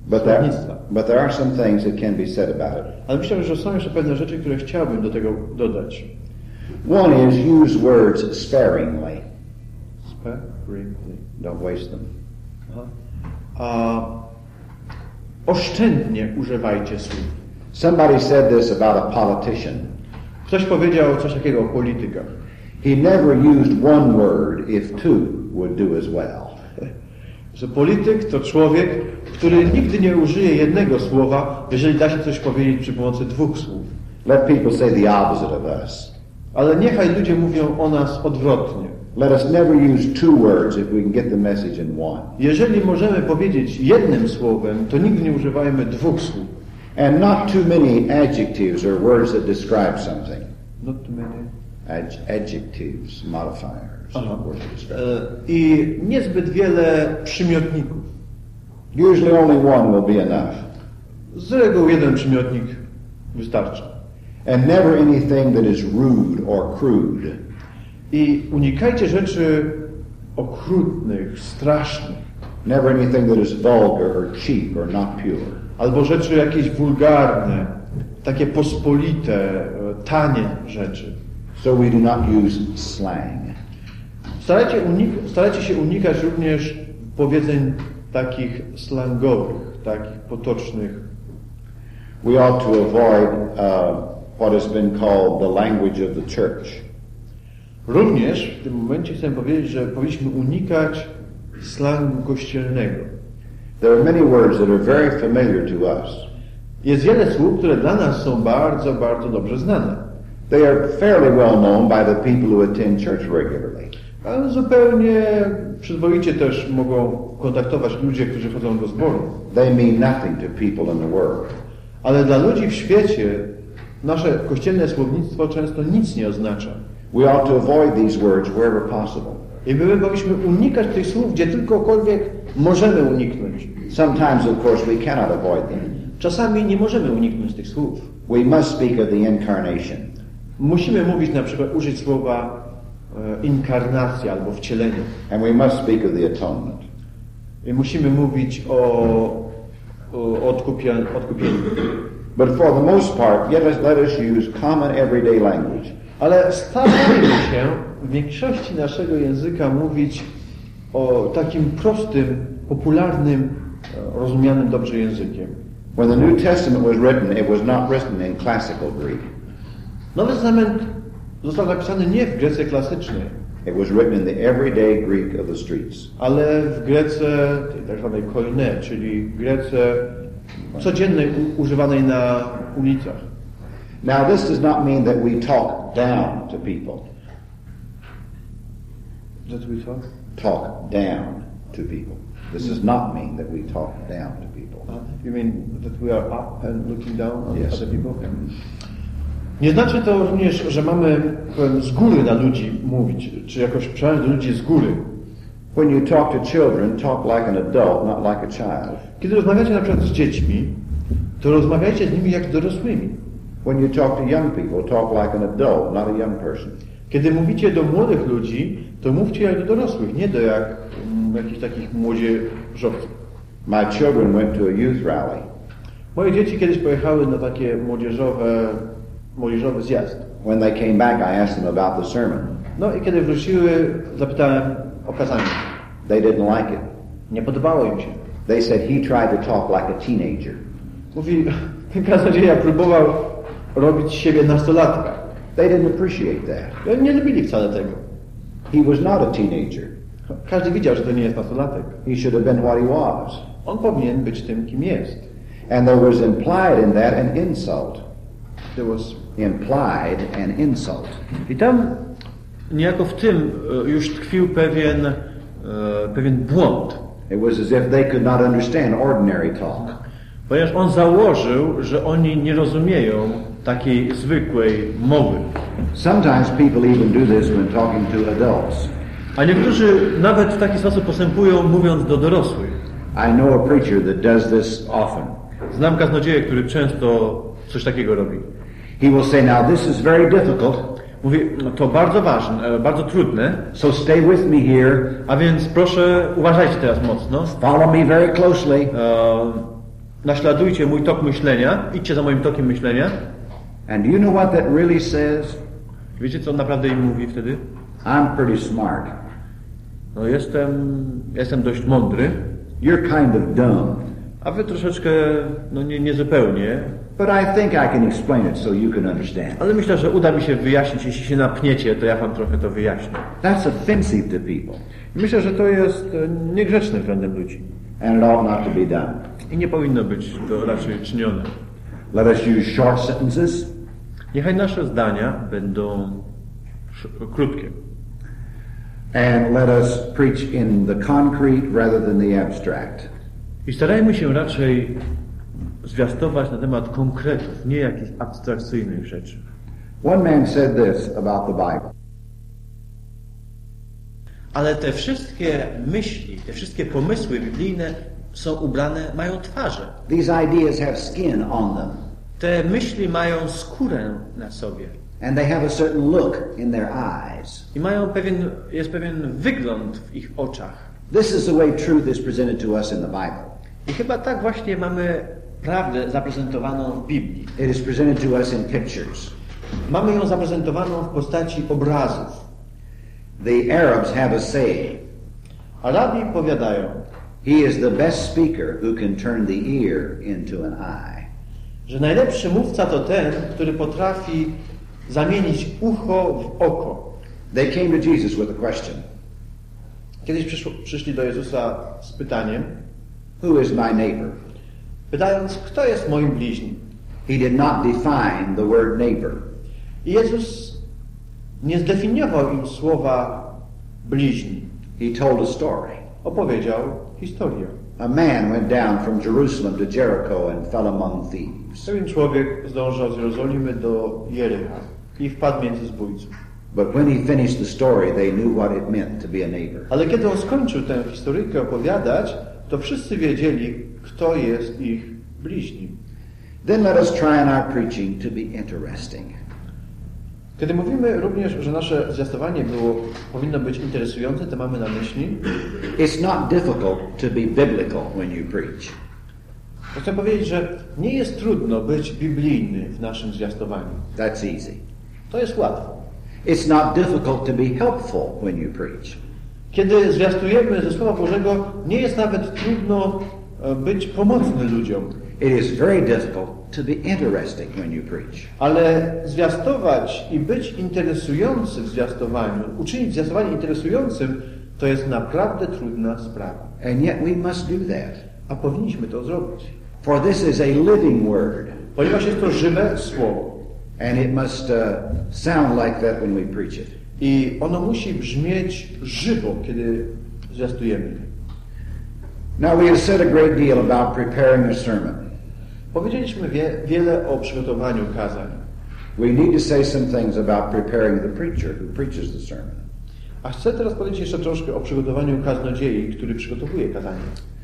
słownictwa. But there are some things that can be said about it. Ale myślę, że są jeszcze pewne rzeczy, które chciałbym do tego dodać. One is use words sparingly. Sparingly. Don't waste them. Oszczędnie używajcie słów. Somebody said this about a politician. Ktoś powiedział coś takiego o politykach. He never used one word if two would do as well. Że polityk to człowiek, który nigdy nie użyje jednego słowa, jeżeli da się coś powiedzieć przy pomocy dwóch słów. Let people say the opposite of us. Ale niechaj ludzie mówią o nas odwrotnie. Let us never use two words if we can get the message in one. Jeżeli możemy powiedzieć jednym słowem, to nigdy nie używajmy dwóch słów. And not too many adjectives or words that describe something. Not too many. Adjectives, modifiers. Words that describe. I niezbyt wiele przymiotników. Usually only one will be enough. Z reguły jeden przymiotnik wystarcza. And never anything that is rude or crude. I unikajcie rzeczy okrutnych, strasznych. Never anything that is vulgar or cheap or not pure. Albo rzeczy jakieś wulgarne, takie pospolite, tanie rzeczy. So we do not use slang. Starajcie się unikać również powiedzeń takich slangowych, takich potocznych. We ought to avoid what has been called the language of the church. Również w tym momencie chcę powiedzieć, że powinniśmy unikać slangu kościelnego. There are many words that are very familiar to us. Jest wiele słów, które dla nas są bardzo, bardzo dobrze znane. They are fairly well known by the people who attend church regularly. Ale zupełnie przyzwoicie też mogą kontaktować ludzie, którzy chodzą do zboru. They mean nothing to people in the world. Ale dla ludzi w świecie nasze kościelne słownictwo często nic nie oznacza. We ought to avoid these words wherever possible. I my powinniśmy unikać tych słów, gdzie tylkokolwiek możemy uniknąć. Sometimes, of course, we cannot avoid them. Czasami nie możemy uniknąć tych słów. We must speak of the incarnation. Musimy mówić na przykład, użyć słowa inkarnacja albo wcielenie. And we must speak of the atonement. I musimy mówić o odkupieniu. But for the most part, let us use common everyday language. Ale starajmy się w większości naszego języka mówić o takim prostym, popularnym, rozumianym dobrze językiem. When the New Testament was written, it was not written in classical Greek. Nowy Testament został napisany nie w Grece klasycznej. It was written in the everyday Greek of the streets. Ale w Grece tak zwanej koine, czyli Grece codziennej, używanej na ulicach. Now this does not mean that we talk down to people. That we talk? Talk down to people. This does not mean that we talk down to people. You mean that we are up and looking down on Yes. other people? Nie znaczy to również, że mamy z góry na ludzi mówić, czy jakoś przemawiać do ludzi z góry. When you talk to children, talk like an adult, not like a child. Kiedy rozmawiacie na przykład z dziećmi, to rozmawiajcie z nimi jak z dorosłymi. When you talk to young people, talk like an adult, not a young person. Kiedy mówicie do młodych ludzi, to mówcie jak do dorosłych, nie do jakichś takich młodzieżowców. My children went to a youth rally. Moje dzieci kiedyś pojechały na takie młodzieżowy zjazd. When they came back, I asked them about the sermon. No i kiedy wróciły, zapytałem o kazanie. They didn't like it. Nie podobało im się. They said he tried to talk like a teenager. Mówi, ten kaznodzieja próbował robić z siebie nastolatka. They didn't appreciate that. Nie lubili wcale tego. He was not a teenager. Każdy widział, że to nie jest nastolatek. He should have been what he was. On powinien być tym, kim jest. And there was implied in that an insult. There was Implied an insult. I tam niejako w tym już tkwił pewien błąd. It was as if they could not understand ordinary talk. Ponieważ on założył, że oni nie rozumieją takiej zwykłej mowy. Sometimes people even do this when talking to adults. A niektórzy nawet w taki sposób postępują, mówiąc do dorosłych. I know a preacher that does this often. Znam kaznodzieję, który często coś takiego robi. He will say, now this is very difficult. Mówi, no to bardzo ważne, bardzo trudne. So stay with me here. A więc proszę, uważajcie teraz mocno. Follow me very closely. naśladujcie mój tok myślenia, idźcie za moim tokiem myślenia. And do you know what that really says? Wiecie, co on naprawdę im mówi wtedy? I'm pretty smart. No jestem dość mądry. You're kind of dumb. A wy troszeczkę, no nie zupełnie. But I think I can explain it so you can understand. Ale myślę, że uda mi się wyjaśnić. Jeśli się napniecie, to ja wam trochę to wyjaśnię. That's offensive to people. Myślę, że to jest niegrzeczne względem ludzi. And it ought not to be done. I nie powinno być to raczej czynione. Let us use short sentences. Niechaj nasze zdania będą krótkie. And let us preach in the concrete rather than the abstract. I starajmy się raczej zwiastować na temat konkretów, nie jakichś abstrakcyjnych rzeczy. One man said this about the Bible. Ale te wszystkie myśli, te wszystkie pomysły biblijne są ubrane, mają twarze. These ideas have skin on them. Te myśli mają skórę na sobie. And they have a certain look in their eyes. I mają jest pewien wygląd w ich oczach. This is the way truth is presented to us in the Bible. I chyba tak właśnie mamy prawdę zaprezentowaną w Biblii. It is presented to us in pictures. Mamy ją zaprezentowaną w postaci obrazów. The Arabs have a saying. Arabi powiadają, He is the best speaker who can turn the ear into an eye. że najlepszy mówca to ten, który potrafi zamienić ucho w oko. They came to Jesus with a question. Kiedyś przyszli do Jezusa z pytaniem, Who is my neighbor? Pytając, kto jest moim bliźnim? He did not define the word neighbor. I Jezus nie zdefiniował im słowa bliźni. He told a story. Opowiedział historię. A man went down from Jerusalem to Jericho and fell among thieves. pewien człowiek zdążał z Jerozolimy do Jericha i wpadł między zbójców. But when he finished the story, they knew what it meant to be a neighbor. Ale kiedy on skończył tę historyjkę opowiadać, to wszyscy wiedzieli, kto jest ich bliźnim. Then let us try in our preaching to be interesting. Kiedy mówimy również, że nasze zwiastowanie powinno być interesujące, to mamy na myśli, It's not difficult to be biblical when you preach. chcę powiedzieć, że nie jest trudno być biblijny w naszym zwiastowaniu. That's easy. To jest łatwo. It's not difficult to be helpful when you preach. Kiedy zwiastujemy ze Słowa Bożego, nie jest nawet trudno być pomocny ludziom. It is very difficult to be interesting when you preach. Ale zwiastować i być interesujący w zwiastowaniu, uczynić zwiastowanie interesującym, to jest naprawdę trudna sprawa. And yet we must do that. A powinniśmy to zrobić. For this is a living word. Ponieważ jest to żywe słowo. And it must sound like that when we preach it. I ono musi brzmieć żywo, kiedy zwiastujemy. Now we have said a great deal about preparing a sermon. Powiedzieliśmy wiele o przygotowaniu kazań. We need to say some things about preparing the preacher who preaches the sermon. A chcę teraz powiedzieć jeszcze troszkę o przygotowaniu kaznodziei, który przygotowuje kazanie.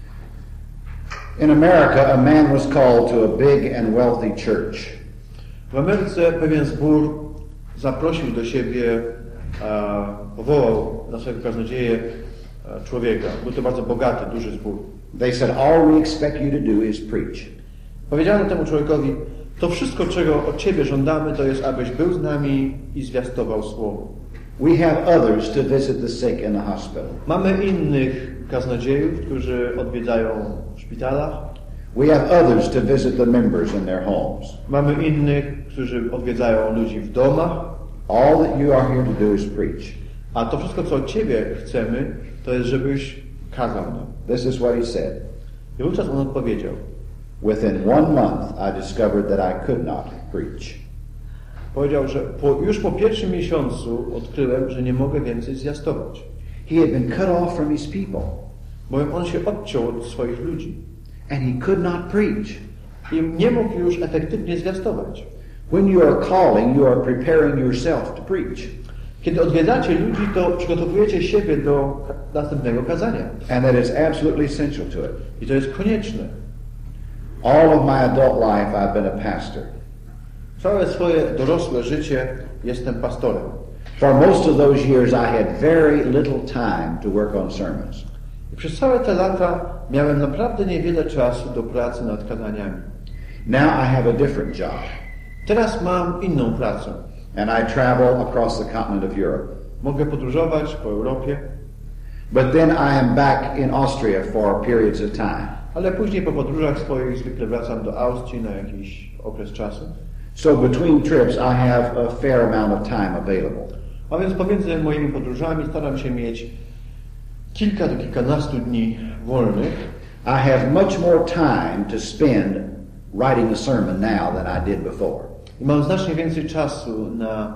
In America, a man was called to a big and wealthy church. W Ameryce pewien zbór zaprosił do siebie, powołał na swojego kaznodzieję człowieka. Był to bardzo bogaty, duży zbór. They said, all we expect you to do is preach. Powiedziano temu człowiekowi, to wszystko, czego od Ciebie żądamy, to jest, abyś był z nami i zwiastował Słowo. We have others to visit the sick in the hospital. Mamy innych kaznodziejów, którzy odwiedzają w szpitalach. We have others to visit the members in their homes. Mamy innych, którzy odwiedzają ludzi w domach. All that you are here to do is preach. A to wszystko, co od Ciebie chcemy, to jest, żebyś kazał nam. This is what he said. I wówczas on odpowiedział. Within 1 month, I discovered that I could not preach. Powiedział, że już po pierwszym miesiącu odkryłem, że nie mogę więcej zwiastować. He had been cut off from his people. Bowiem on się odciął od swoich ludzi. And he could not preach. I nie mógł już efektywnie zwiastować. When you are calling, you are preparing yourself to preach. Kiedy odwiedzacie ludzi, to przygotowujecie siebie do następnego kazania. And that is absolutely essential to it. I to jest konieczne. All of my adult life I've been a pastor. Całe swoje dorosłe życie jestem pastorem. For most of those years I had very little time to work on sermons. I przez całe te lata miałem naprawdę niewiele czasu do pracy nad kazaniami. Now I have a different job. Teraz mam inną pracę. And I travel across the continent of Europe. Mogę podróżować po Europie. But then I am back in Austria for periods of time. Ale później po podróżach swoich zwykle wracam do Austrii na jakiś okres czasu. So between trips I have a fair amount of time available. A więc pomiędzy moimi podróżami staram się mieć kilka do kilkunastu dni wolnych. I have much more time to spend writing a sermon now than I did before. I mam znacznie więcej czasu na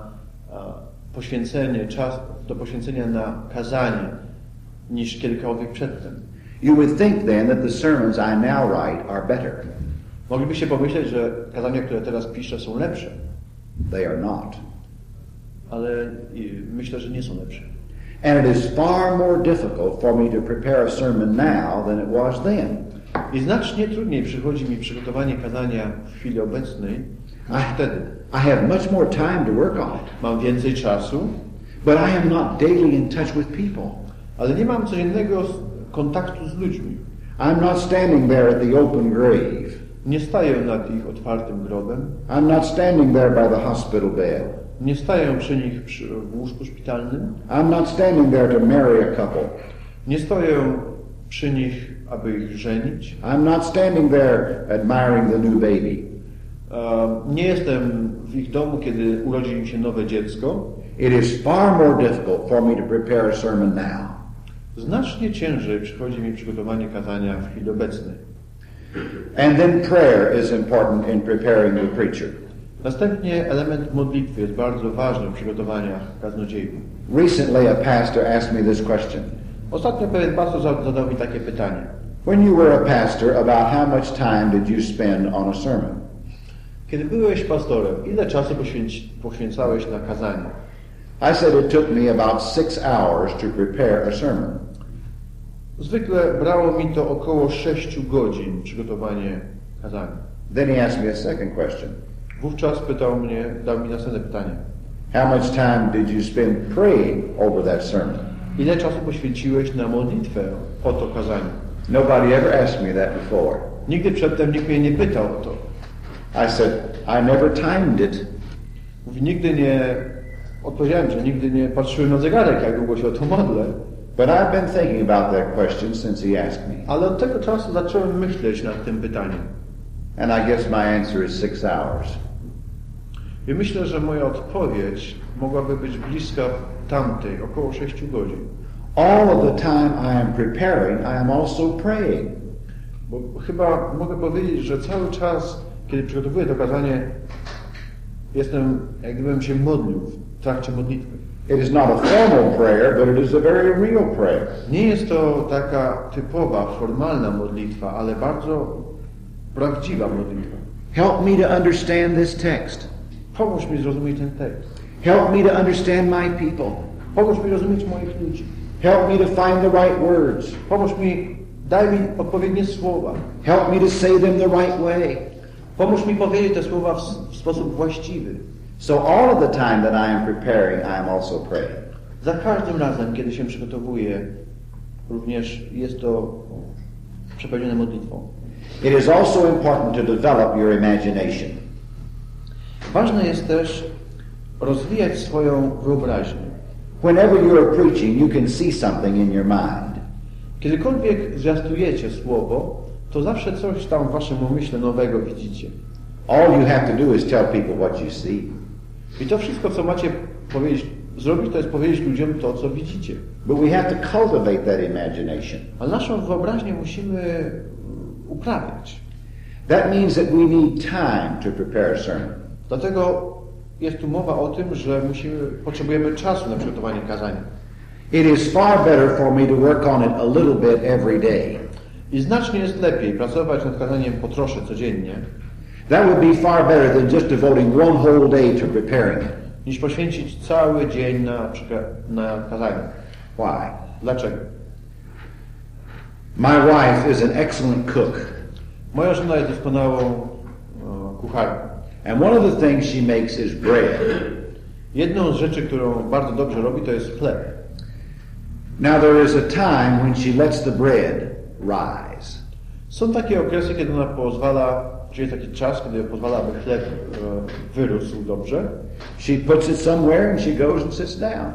poświęcenia na kazanie niż kiedykolwiek przedtem. You would think then that the sermons I now write are better. Moglibyście pomyśleć, że kazania, które teraz piszę, są lepsze. They are not. Ale myślę, że nie są lepsze. And it is far more difficult for me to prepare a sermon now than it was then. I znacznie trudniej przychodzi mi przygotowanie kazania w chwili obecnej niż wtedy. I have much more time to work on it. Mam więcej czasu, But I am not daily in touch with people. ale nie mam codziennego kontaktu z ludźmi. I'm not standing there at the open grave. Nie staję nad ich otwartym grobem. I'm not standing there by the hospital bed. Nie staję przy nich w łóżku szpitalnym. I'm not standing there to marry a couple. Nie stoję przy nich, aby ich żenić. I'm not standing there admiring the new baby. Nie jestem w ich domu, kiedy urodzi im się nowe dziecko. It is far more difficult for me to prepare a sermon now. Znacznie ciężej przychodzi mi przygotowanie kazania w chwili obecnej. And then prayer is important in preparing the preacher. Następnie element modlitwy jest bardzo ważny w przygotowaniach kaznodziejów. Recently a pastor asked me this question. Ostatnio pewien pastor zadał mi takie pytanie. When you were a pastor, about how much time did you spend on a sermon? Kiedy byłeś pastorem, ile czasu poświęcałeś na kazanie? I said it took me about 6 hours to prepare a sermon. Zwykle brało mi to około 6 godzin przygotowanie kazania. Then he asked me a second question. Wówczas dał mi następne pytanie. How much time did you spend praying over that sermon? Ile czasu poświęciłeś na modlitwę o to kazanie? Nobody ever asked me that before. Nigdy przedtem nikt mnie nie pytał o to. I said, I never timed it. Odpowiedziałem, że nigdy nie patrzyłem na zegarek, jak długo się o to modlę. But I've been thinking about that question since he asked me. Ale od tego czasu zacząłem myśleć nad tym pytaniem. And I guess my answer is 6 hours. I myślę, że moja odpowiedź mogłaby być bliska tamtej, około 6 godzin. All of the time I am preparing, I am also praying. Bo chyba mogę powiedzieć, że cały czas, kiedy przygotowuję to kazanie, jestem, jak gdybym się modlił w trakcie modlitwy. It is not a formal prayer, but it is a very real prayer. Nie jest to taka typowa, formalna modlitwa, ale bardzo prawdziwa modlitwa. Help me to understand this text. Pomóż mi zrozumieć ten tekst. Help me to understand my people. Pomóż mi rozumieć moich ludzi. Help me to find the right words. Pomóż mi, daj mi odpowiednie słowa. Help me to say them the right way. Pomóż mi powiedzieć te słowa w sposób właściwy. So all of the time that I am preparing, I am also praying. Za każdym razem, kiedy się przygotowuję, również jest to przepełnione modlitwą. It is also important to develop your imagination. Ważne jest też rozwijać swoją wyobraźnię. Whenever you are preaching, you can see something in your mind. Kiedykolwiek zwiastujecie słowo, to zawsze coś tam w waszym umyśle nowego widzicie. All you have to do is tell people what you see. I to wszystko, co macie zrobić, to jest powiedzieć ludziom to, co widzicie. But we have to cultivate that imagination. Ale naszą wyobraźnię musimy uprawiać. That means that we need time to prepare a sermon. Dlatego jest tu mowa o tym, że potrzebujemy czasu na przygotowanie kazania. It is far better for me to work on it a little bit every day. I znacznie jest lepiej pracować nad kazaniem po trosze codziennie. That would be far better than just devoting one whole day to preparing it. Niż poświęcić cały dzień na kazanie. Why? Dlaczego? My wife is an excellent cook. Moja żona jest doskonałą kucharką. And one of the things she makes is bread. Jedną z rzeczy, którą bardzo dobrze robi, to jest chleb. Now there is a time when she lets the bread rise. Są takie okresy, kiedy ona pozwala, że jest taki czas, kiedy pozwala, aby chleb wyrósł dobrze. She puts it somewhere and she goes and sits down.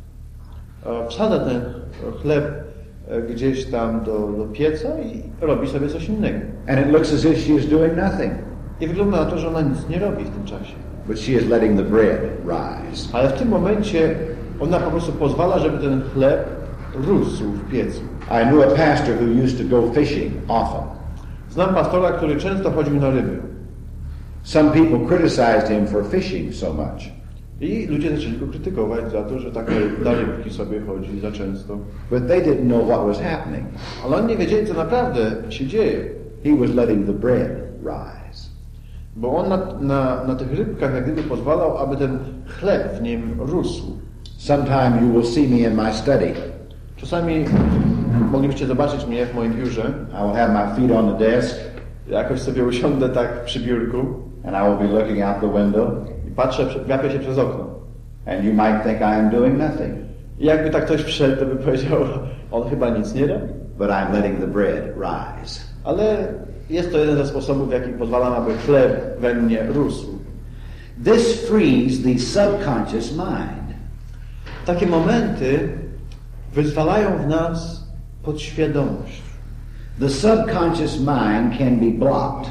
Wsadza ten chleb gdzieś tam do pieca i robi sobie coś innego. And it looks as if she is doing nothing. I wygląda na to, że ona nic nie robi w tym czasie. But she is letting the bread rise. Ale w tym momencie ona po prostu pozwala, żeby ten chleb rósł w piecu. I knew a pastor who used to go fishing often. Znam pastora, który często chodził na ryby. Some people criticized him for fishing so much. I ludzie zaczęli go krytykować za to, że tak na rybki sobie chodzi za często. But they didn't know what was happening. Ale oni nie wiedzieli, co naprawdę się dzieje. He was letting the bread rise. Bo on na tych rybkach jak gdyby pozwalał, aby ten chleb w nim rósł. Sometime you will see me in my study. Czasami moglibyście zobaczyć mnie w moim biurze. I will have my feet on the desk. Jakoś sobie usiądę tak przy biurku. And I will be looking out the window. I patrzę, gapię się przez okno. And you might think I am doing nothing. I jakby tak ktoś wszedł, to by powiedział, on chyba nic nie robi. But I'm letting the bread rise. Ale jest to jeden ze sposobów, w jaki pozwalam, aby chleb we mnie rósł. This frees the subconscious mind. Takie momenty wyzwalają w nas podświadomość. The subconscious mind can be blocked.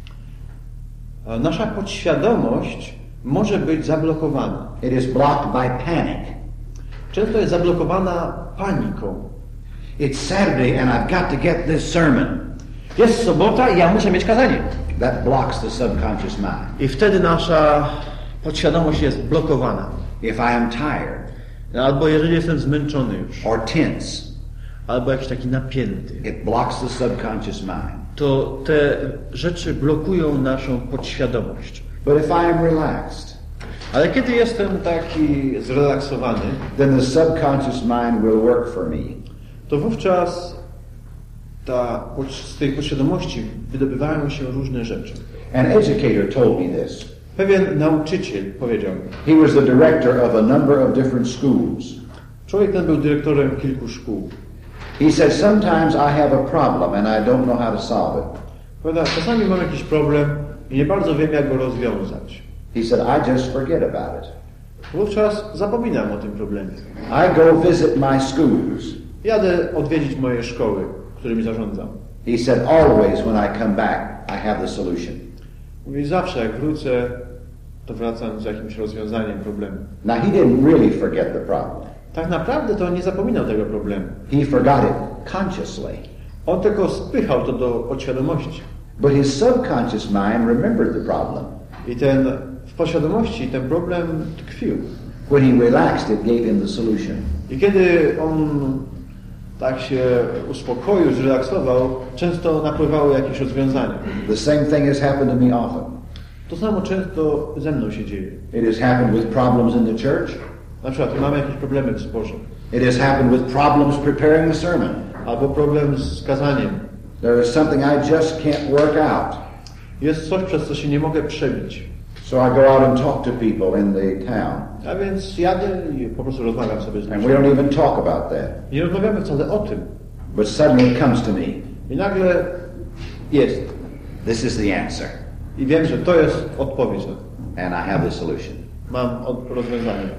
Nasza podświadomość może być zablokowana. It is blocked by panic. Często jest zablokowana paniką. It's Saturday and I've got to get this sermon. Jest sobota i ja muszę mieć kazanie. That blocks the subconscious mind. I wtedy nasza podświadomość jest blokowana. If I am tired, albo jeżeli jestem zmęczony już, or tense, albo jakiś taki napięty, it blocks the subconscious mind. To te rzeczy blokują naszą podświadomość. But if I am relaxed, ale kiedy jestem taki zrelaksowany, then the subconscious mind will work for me. To wówczas z tej podświadomości wydobywają się różne rzeczy. An educator told me this. Pewien nauczyciel powiedział mi. He was the director of a number of different schools. Człowiek ten był dyrektorem kilku szkół. He said, sometimes I have a problem and I don't know how to solve it. Powiada, czasami mam jakiś problem i nie bardzo wiem, jak go rozwiązać. He said, I just forget about it. Wówczas zapominam o tym problemie. I go visit my schools. Jadę odwiedzić moje szkoły, którymi zarządzam. He said, always when I come back, I have the solution. Mówi, zawsze jak wrócę, to wracam z jakimś rozwiązaniem problemu. Now he didn't really forget the problem. Tak naprawdę to on nie zapominał tego problemu. He forgot it consciously. On tylko spychał to do podświadomości. But his subconscious mind remembered the problem. I w podświadomości ten problem tkwił. When he relaxed, it gave him the solution. I kiedy on tak się uspokoił, zrelaksował, często napływały jakieś rozwiązania. The same thing has happened to me often. To samo często ze mną się dzieje. It has happened with problems in the church. Na przykład mamy jakieś problemy w zborze. It has happened with problems preparing a sermon. Albo problem z kazaniem. There is something I just can't work out. Jest coś, przez co się nie mogę przebić. So I go out and talk to people in the town. A więc jadę i po prostu rozmawiam sobie z And ludźmi. we don't even talk about that. Nie rozmawiamy wcale o tym. But suddenly it comes to me. I nagle jest. This is the answer. I wiem, że to jest odpowiedź na to. And I have the solution. Mam rozwiązanie.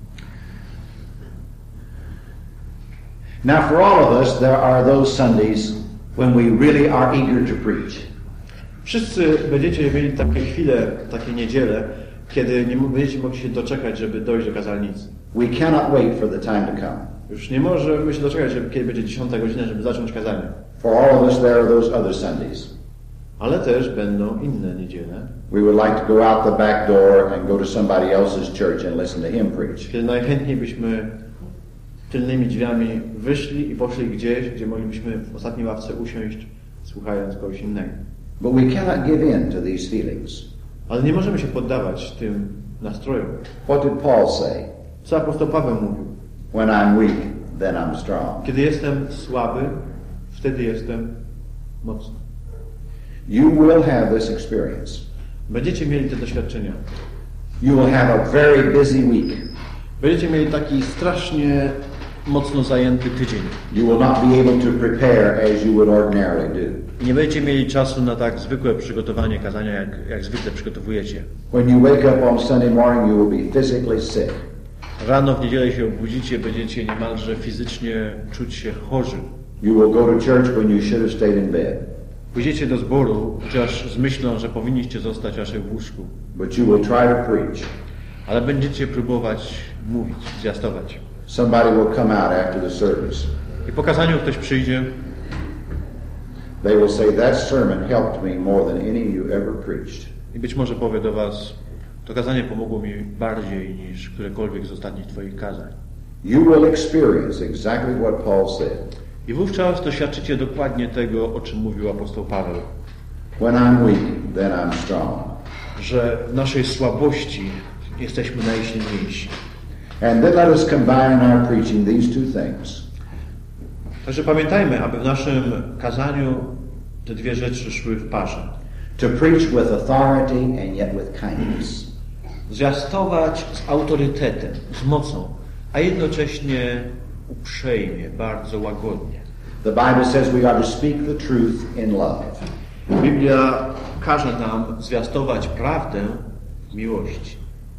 Now for all of us, there are those Sundays when we really are eager to preach. Wszyscy będziecie mieli takie chwile, takie niedziele, kiedy nie będziecie mogli się doczekać, żeby dojść do kazalnicy. We cannot wait for the time to come. Już nie możemy się doczekać, kiedy będzie 10 godzina, żeby zacząć kazanie. For all of us, there are those other Sundays. Ale też będą inne niedziele, We would like to go out the back door and go to somebody else's church and listen to him preach. kiedy najchętniej byśmy tylnymi drzwiami wyszli i poszli gdzieś, gdzie moglibyśmy w ostatniej ławce usiąść, słuchając kogoś innego. But we cannot give in to these feelings. Ale nie możemy się poddawać tym nastrojom. What did Paul say? Co apostoł Paweł mówił? When I'm weak, then I'm strong. Kiedy jestem słaby, wtedy jestem mocny. You will have this experience. Będziecie mieli te doświadczenia. You will have a very busy week. Będziecie mieli taki strasznie mocno zajęty tydzień. You will not be able to prepare as you would ordinarily do. Nie będziecie mieli czasu na tak zwykłe przygotowanie kazania, jak zwykle przygotowujecie. When you wake up on Sunday morning, you will be physically sick. Rano w niedzielę się obudzicie, będziecie niemalże fizycznie czuć się chorzy. You will go to church when you should have stayed in bed. Pójdziecie do zboru, chociaż z myślą, że powinniście zostać raczej w łóżku. But you will try to preach. Ale będziecie próbować mówić, zwiastować. Somebody will come out after the service. I po kazaniu ktoś przyjdzie. They will say, that sermon helped me more than any you ever preached. I być może powie do was, to kazanie pomogło mi bardziej niż którekolwiek z ostatnich twoich kazań. You will experience exactly what Paul said. I wówczas doświadczycie dokładnie tego, o czym mówił apostoł Paweł. When I'm weak, then I'm strong. Że w naszej słabości jesteśmy najsilniejsi. And then let us combine our preaching these two things. Także pamiętajmy, aby w naszym kazaniu te dwie rzeczy szły w parze. To preach with authority and yet with kindness. Zwiastować z autorytetem, z mocą, a jednocześnie uprzejmie, bardzo łagodnie. The Bible says we are to speak the truth in love. Biblia każe nam zwiastować prawdę w miłości.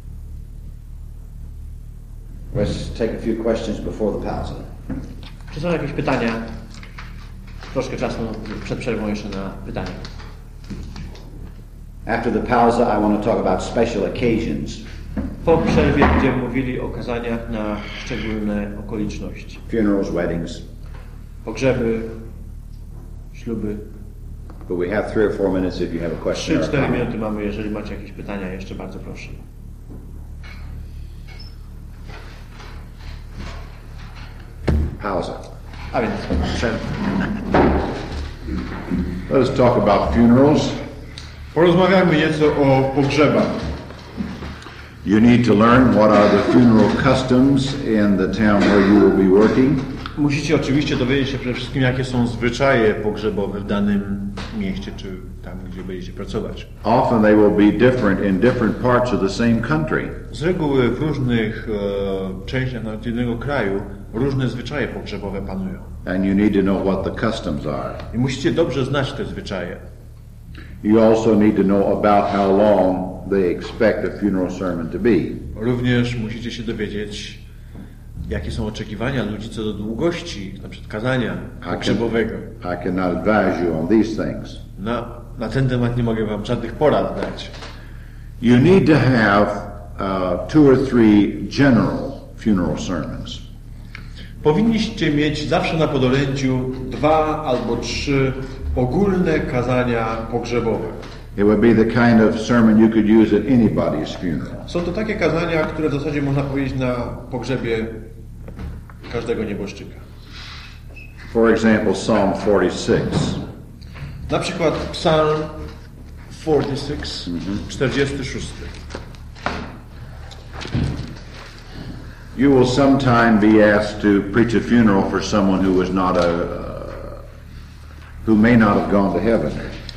Let's take a few questions before the pause. Czy są jakieś pytania? Troszkę czasu przed przerwą jeszcze na pytania. After the pause, I want to talk about special occasions. Po przerwie będziemy mówili o kazaniach na szczególne okoliczności. Funerals, weddings. Pogrzeby, śluby. But we have 3 or 4 minutes if you have a question. 3-4 minuty mamy, jeżeli macie jakieś pytania, jeszcze bardzo proszę. Pause. A więc przerwa. Let us talk about funerals. Porozmawiamy nieco o pogrzebach. You need to learn what are the funeral customs in the town where you will be working. Musicie oczywiście dowiedzieć się przede wszystkim, jakie są zwyczaje pogrzebowe w danym mieście, czy tam, gdzie będziecie pracować. Often they will be different in different parts of the same country. Z reguły w różnych częściach nawet jednego kraju różne zwyczaje pogrzebowe panują. And you need to know what the customs are. I musicie dobrze znać te zwyczaje. You also need to know about how long they expect a funeral sermon to be. Również musicie się dowiedzieć, jakie są oczekiwania ludzi co do długości, na przykład kazania pogrzebowego. I cannot advise you on these things. Na ten temat nie mogę wam żadnych porad dać. You need to have 2 or 3 general funeral sermons. Powinniście mieć zawsze na podorędziu 2 albo 3 ogólne kazania pogrzebowe. It would be the kind of sermon you could use at anybody's funeral. Są to takie kazania, które w zasadzie można powiedzieć na pogrzebie każdego nieboszczyka. For example, Psalm 46. Na przykład Psalm 46, 46. You will sometime be asked to preach a funeral for someone who was not who may not have gone to heaven.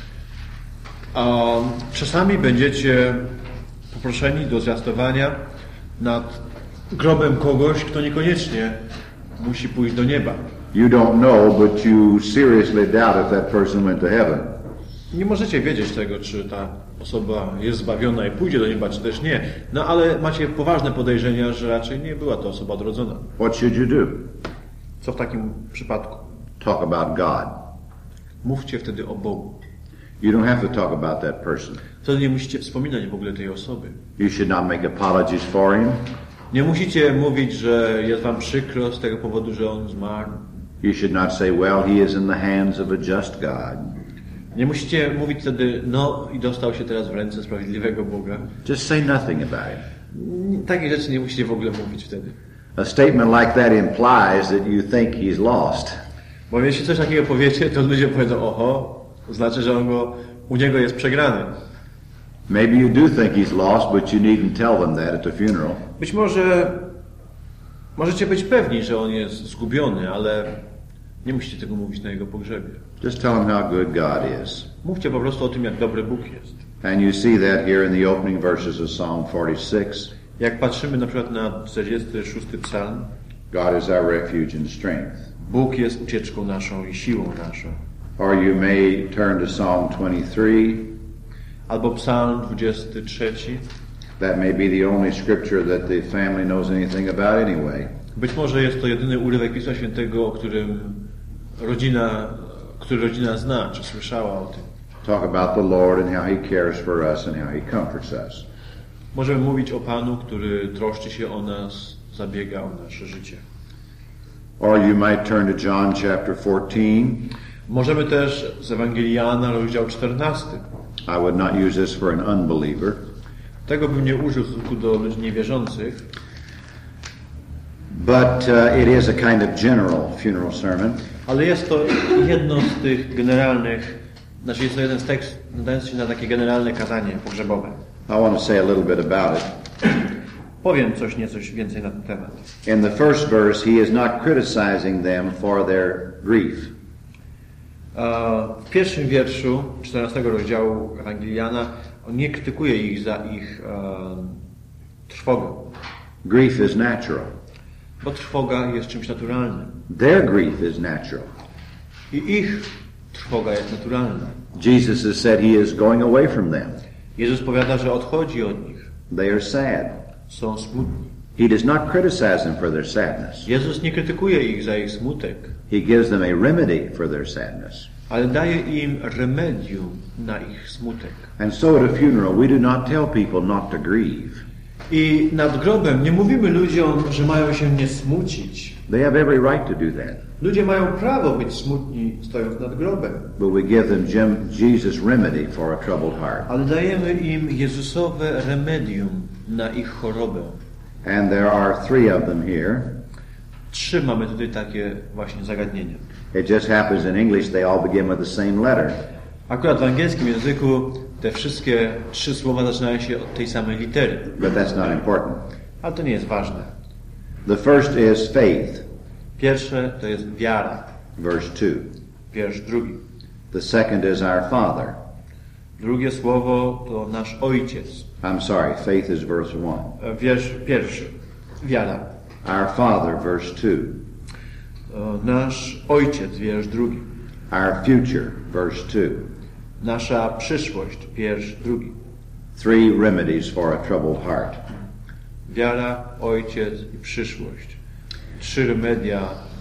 Czasami będziecie poproszeni do zwiastowania nad grobem kogoś, kto niekoniecznie musi pójść do nieba. You don't know, but you seriously doubt if that person went to heaven. Nie możecie wiedzieć tego, czy ta osoba jest zbawiona i pójdzie do nieba, czy też nie. No ale macie poważne podejrzenia, że raczej nie była to osoba odrodzona. What should you do? Co w takim przypadku? Talk about God. Mówcie wtedy o Bogu. You don't have to talk about that person. Wtedy nie musicie wspominać w ogóle tej osoby. You should not make apologies for him. Nie musicie mówić, że jest wam przykro z tego powodu, że on zmarł. You should not say, well, he is in the hands of a just God. Nie musicie mówić wtedy, no i dostał się teraz w ręce sprawiedliwego Boga. Just say nothing about it. Takie rzeczy nie musicie w ogóle mówić wtedy. A statement like that implies that you think he's lost. Bo jeśli coś takiego powiecie, to ludzie powiedzą, oho, to znaczy, że u niego jest przegrany. Maybe you do think he's lost, but you needn't tell them that at the funeral. Być może możecie być pewni, że on jest zgubiony, ale nie musicie tego mówić na jego pogrzebie. Just tell him how good God is. Mówcie po prostu o tym, jak dobry Bóg jest. And you see that here in the opening verses of Psalm 46. Jak patrzymy na przykład na 46 psalm, God is our refuge and strength. Bóg jest ucieczką naszą i siłą naszą. Or you may turn to Psalm 23. Albo Psalm 23. That may be the only scripture that the family knows anything about anyway. Być może jest to jedyny urywek Pisma Świętego, który rodzina zna, czy słyszała o tym. Talk about the Lord and how He cares for us and how He comforts us. Możemy mówić o Panu, który troszczy się o nas, zabiega o nasze życie. Or you might turn to John chapter 14. Możemy też z Ewangelii Jana, rozdział 14. I would not use this for an unbeliever. Tego bym nie użył w stosunku do ludzi niewierzących. But it is a kind of general funeral sermon. Ale jest to jedno z tych generalnych, znaczy jest to jeden z tekstów nadający się na takie generalne kazanie pogrzebowe. I want to say a little bit about it. Powiem coś więcej na ten temat. In the first verse, he is not criticizing them for their grief. W pierwszym wierszu 14 rozdziału Ewangelii Jana on nie krytykuje ich za ich trwogę. Grief is natural. Bo trwoga jest czymś naturalnym. Their grief is natural. I ich trwoga jest naturalna. Jesus has said he is going away from them. Jezus powiada, że odchodzi od nich. They are sad. Są smutni. He does not criticize them for their sadness. Jezus nie krytykuje ich za ich smutek. He gives them a remedy for their sadness. Ale daje im remedium na ich smutek. And so at a funeral, we do not tell people not to grieve. I nad grobem nie mówimy ludziom, że mają się nie smucić. They have every right to do that. Ludzie mają prawo być smutni, stojąc nad grobem. But we give them Jesus' remedy for a troubled heart. Ale dajemy im Jezusowe remedium na ich chorobę. And there are 3 of them here. 3 mamy tutaj takie właśnie zagadnienia. It just happens in English they all begin with the same letter. Akurat w angielskim języku te wszystkie 3 słowa zaczynają się od tej samej litery. But that's not important. Ale to nie jest ważne. The first is faith. Pierwsze to jest wiara. Verse 2. Wiersz 2. The second is our Father. Drugie słowo to nasz Ojciec. I'm sorry, faith is verse 1. Wiersz pierwszy. Wiara. Our Father, verse 2. Nasz Ojciec, wiersz 2. Our future, verse 2. Nasza przyszłość, wiersz 2. 3 remedies for a troubled heart. Wiara, Ojciec i przyszłość. 3 remedia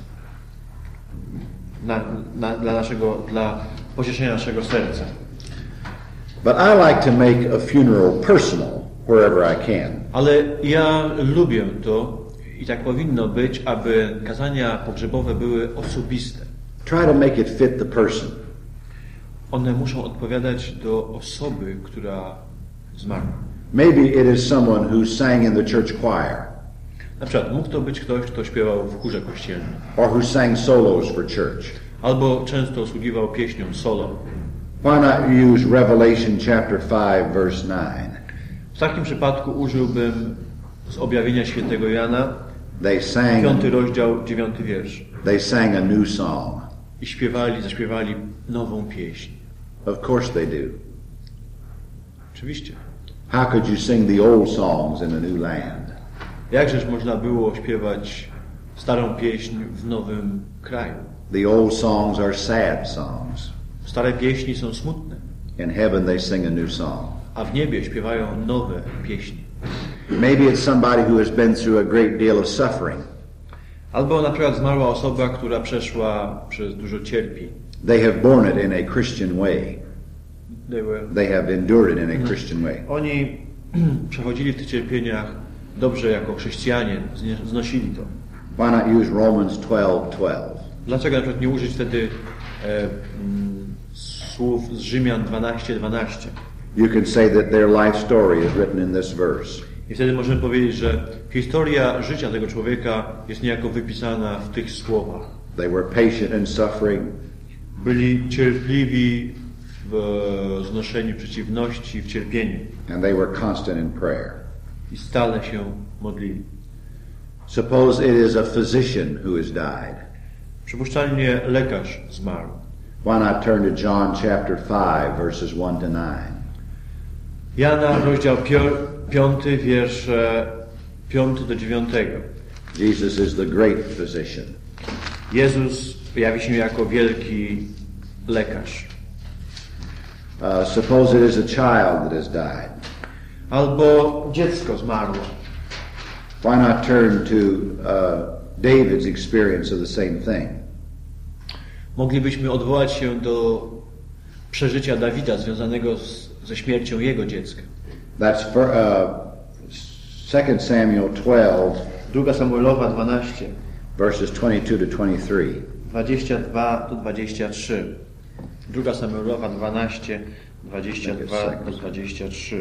dla pocieszenia naszego serca. But I like to make a funeral personal wherever I can. Ale ja lubię to i tak powinno być, aby kazania pogrzebowe były osobiste. Try to make it fit the person. One muszą odpowiadać do osoby, która zmarła. Maybe it is someone who sang in the church choir. Na przykład mógł to być ktoś, kto śpiewał w chórze kościelnym. Or who sang solos for church. Albo często usługiwał pieśnią solo. Why not use Revelation chapter 5 verse 9? W takim przypadku użyłbym z objawienia świętego Jana, They sang 5 rozdział, 9 wiersz. They sang a new song. I zaśpiewali nową pieśń. Of course they do. Oczywiście. How could you sing the old songs in a new land? Jakżeż można było śpiewać starą pieśń w nowym kraju? The old songs are sad songs. Stare pieśni są smutne. In heaven they sing a new song. A w niebie śpiewają nowe pieśni. Maybe it's somebody who has been through a great deal of suffering. Albo na przykład zmarła osoba, która przeszła przez dużo cierpień. They have borne it in a Christian way. They have endured it in a Christian way. Oni przechodzili w tych cierpieniach dobrze jako chrześcijanie, znosili to. Why not use Romans 12:12? Dlaczego na przykład nie użyć wtedy słów z Rzymian 12:12? You can say that their life story is written in this verse. I wtedy możemy powiedzieć, że historia życia tego człowieka jest niejako wypisana w tych słowach. They were patient in suffering. Byli cierpliwi w znoszeniu przeciwności, w cierpieniu. And they were constant in prayer. I stale się modlili. Suppose it is a physician who has died. Przypuszczalnie lekarz zmarł. Why not turn to John chapter 5 verses 1 to 9? Jana, rozdział 5, wiersze 5 do 9. Jesus is the great physician. Jezus jawi się jako wielki lekarz. Suppose it is a child that has died. Albo dziecko zmarło. Why not turn to David's experience of the same thing? Moglibyśmy odwołać się do przeżycia Dawida związanego ze śmiercią jego dziecka. That's 2 Samuel 12, 2 Samuelowa 12, verses 22 to 23. 22 do 23. 2 Samuelowa 12, 22 do 23.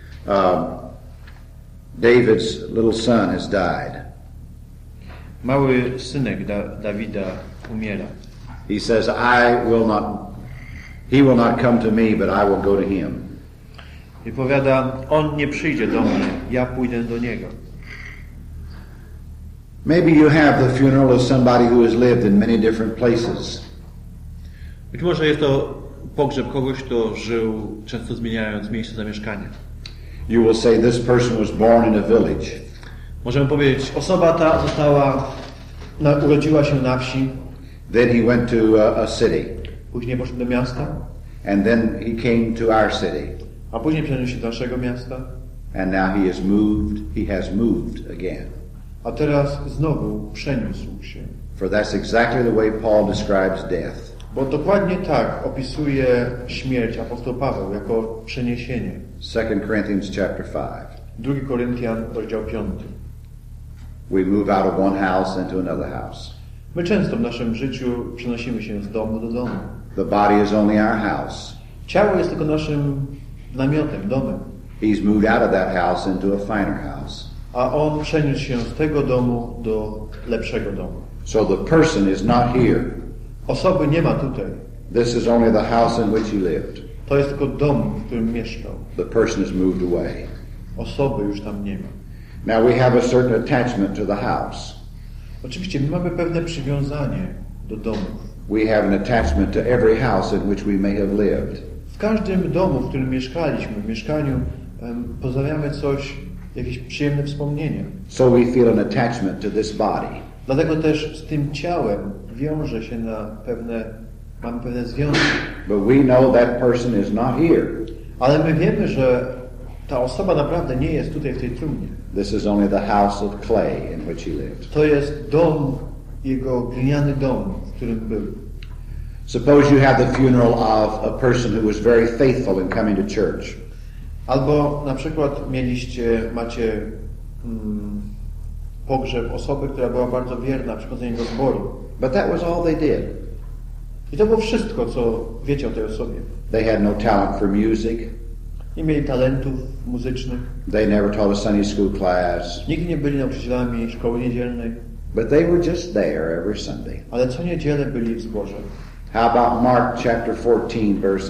David's little son has died. Mały synek Dawida umiera. He says, he will not come to me, but I will go to him. I powiada, on nie przyjdzie do mnie, ja pójdę do niego. Maybe you have the funeral of somebody who has lived in many different places. Być może jest to pogrzeb kogoś, kto żył, często zmieniając miejsce zamieszkania. You will say this person was born in a village. Możemy powiedzieć, osoba ta urodziła się na wsi. Then he went to a city. Później poszedł do miasta. And then he came to our city. A później przeniósł się do naszego miasta. And now he has moved again. A teraz znowu przeniósł się. For that's exactly the way Paul describes death. Bo dokładnie tak opisuje śmierć apostoł Paweł jako przeniesienie. 2 Corinthians chapter 5. 2 Koryntian, rozdział 5. We move out of one house into another house. My często w naszym życiu przenosimy się z domu do domu. The body is only our house. Ciało jest tylko naszym namiotem, domem. He's moved out of that house into a finer house. A on przeniósł się z tego domu do lepszego domu. So the person is not here. Osoby nie ma tutaj. This is only the house in which he lived. To jest tylko dom, w którym mieszkał. The person has moved away. Osoby już tam nie ma. Now we have a certain attachment to the house. Oczywiście my mamy pewne przywiązanie do domów. We have an attachment to every house in which we may have lived. W każdym domu, w którym mieszkaliśmy, w mieszkaniu, pozostawiamy coś, jakieś przyjemne wspomnienie. So we feel an attachment to this body. Dlatego też z tym ciałem wiąże się mamy pewne związki. But we know that person is not here. Ale my wiemy, że ta osoba naprawdę nie jest tutaj w tej trumnie. This is only the house of clay in which he lived. To jest dom, jego gliniany dom, w którym był. Suppose you have the funeral of a person who was very faithful in coming to church. Albo na przykład macie pogrzeb osoby, która była bardzo wierna w przychodzeniu do zboru. But that was all they did. I to było wszystko, co wiecie o tej osobie. They had no talent for music. Nie mieli talentów muzycznych. They never taught a Sunday school class. Nigdy nie byli nauczycielami szkoły niedzielnej. But they were just there every Sunday. Ale co niedzielę byli w zborze. How about Mark chapter 14 verse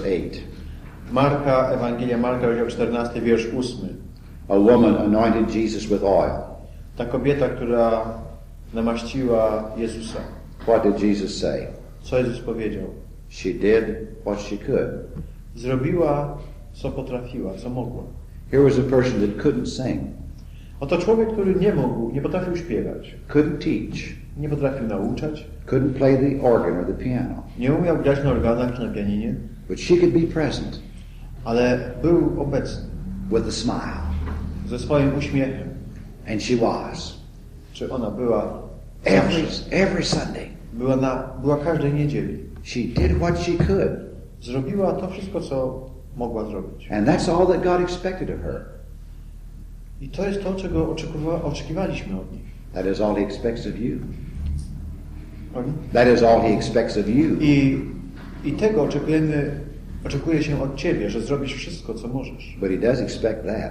8? Ewangelia Marka, rozdział 14, wiersz 8. A woman anointed Jesus with oil. Ta kobieta, która namaściła Jezusa. What did Jesus say? Co Jezus powiedział? She did what she could. Zrobiła, co potrafiła, co mogła. Here was a person that couldn't sing. Oto człowiek, który nie potrafił śpiewać. Couldn't teach. Nie potrafił nauczać. Couldn't play the organ or the piano. Nie umiał grać na organach czy na pianinie. But she could be present. Ale był obecny. With a smile. Ze swoim uśmiechem. And she was. Czy ona była every Sunday. Była każdej niedzieli. She did what she could. Zrobiła to wszystko, co mogła zrobić. And that's all that God expected of her. I to jest to, czego oczekiwaliśmy od nich. That is all he expects of you. That is all he expects of you. I tego oczekuje się od ciebie, że zrobisz wszystko, co możesz. But he does expect that.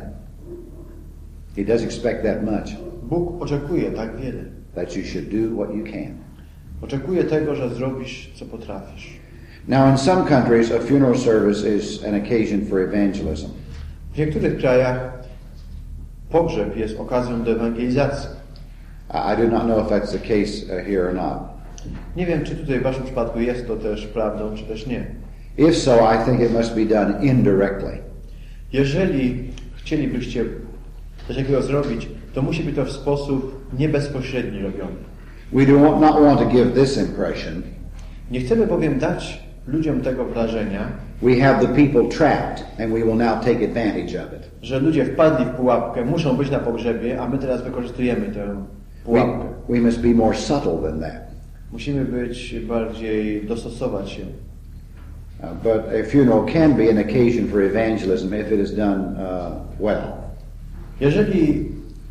He does expect that much. Bóg oczekuje tak wiele. That you should do what you can. Oczekuje tego, że zrobisz, co potrafisz. Now in some countries a funeral service is an occasion for evangelism. W niektórych krajach pogrzeb jest okazją do ewangelizacji. I do not know if that's the case here or not. Nie wiem, czy tutaj w waszym przypadku jest to też prawdą, czy też nie. If so, I think it must be done indirectly. Jeżeli chcielibyście coś takiego zrobić, to musi być to w sposób nie bezpośredni robiony. We do not want to give this impression. Nie chcemy bowiem dać ludziom tego wrażenia, We have the people trapped and we will now take advantage of it. że ludzie wpadli w pułapkę, muszą być na pogrzebie, a my teraz wykorzystujemy tę pułapkę. We must be more subtle than that. Musimy być bardziej dostosować się. But a funeral can be an occasion for evangelism if it is done well. Jeżeli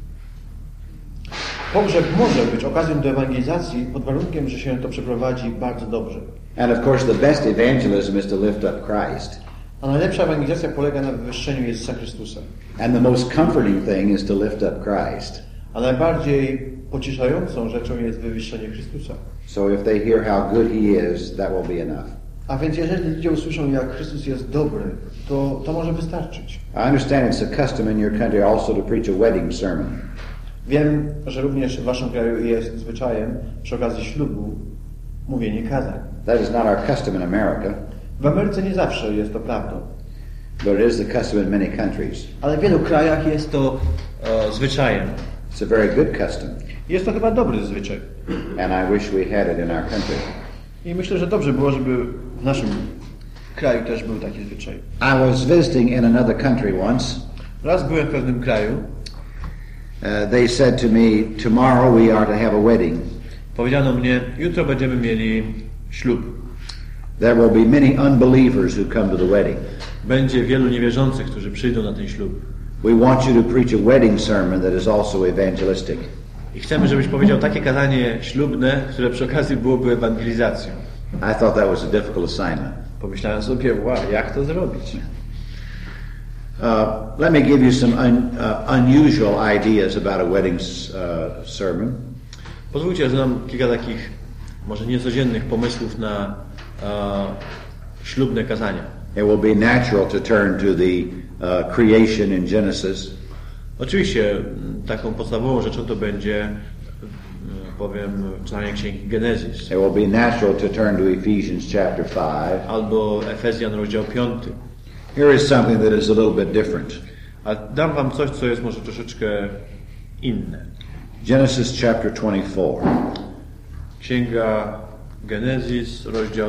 pogrzeb może być okazją do ewangelizacji pod warunkiem, że się to przeprowadzi bardzo dobrze. And of course the best evangelism is to lift up Christ. A najlepsza ewangelizacja polega na wywyższeniu Jezusa Chrystusa. And the most comforting thing is to lift up Christ. A najbardziej pocieszającą rzeczą jest wywyższenie Chrystusa. So if they hear how good He is, that will be enough. A więc jeżeli ludzie usłyszą, jak Chrystus jest dobry, to może wystarczyć. I understand it's a custom in your country also to preach a wedding sermon. Wiem, że również w waszym kraju jest zwyczajem przy okazji ślubu mówienie kazań. That is not our custom in America, W Ameryce nie zawsze jest to prawdą, but it is the custom in many countries. Ale w wielu krajach jest to zwyczajem. It's a very good custom, Jest to chyba dobry zwyczaj. and I wish we had it in our country. I myślę, że dobrze było, żeby w naszym kraju też był taki zwyczaj. I was visiting in another country once. Raz byłem w pewnym kraju. They said to me, tomorrow we are to have a wedding. Powiedziano mnie, jutro będziemy mieli ślub. There will be many unbelievers who come to the wedding. Będzie wielu niewierzących, którzy przyjdą na ten ślub. We want you to preach a wedding sermon that is also evangelistic. I chcemy, żebyś powiedział takie kazanie ślubne, które przy okazji byłoby ewangelizacją. I thought that was a difficult assignment. Pomyślałem sobie, wow, jak to zrobić? Let me give you some unusual ideas about a wedding sermon. Pozwólcie, że dam kilka takich może niecodziennych pomysłów na ślubne kazania. It will be natural to turn to the creation in Genesis. Oczywiście taką podstawową rzeczą to będzie, powiem, czytanie Księgi Genezis. It will be natural to turn to Ephesians chapter 5. Albo Efezjan rozdział 5. Here is something that is a little bit different. A dam wam coś, co jest może troszeczkę inne. Genesis chapter 24. Księga Genezis, rozdział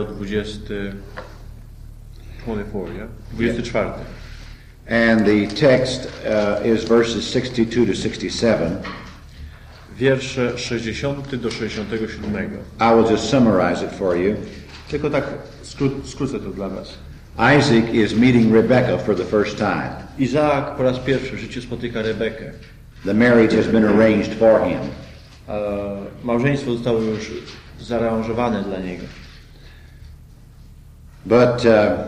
24. And the text is verses 62 to 67. Wiersze 60 do 67. I will just summarize it for you. Tylko tak skrócę to dla was. Isaac is meeting Rebekah for the first time. Izaak po raz pierwszy w życiu spotyka Rebekę. The marriage has been arranged for him. Małżeństwo zostało już zaaranżowane dla niego. But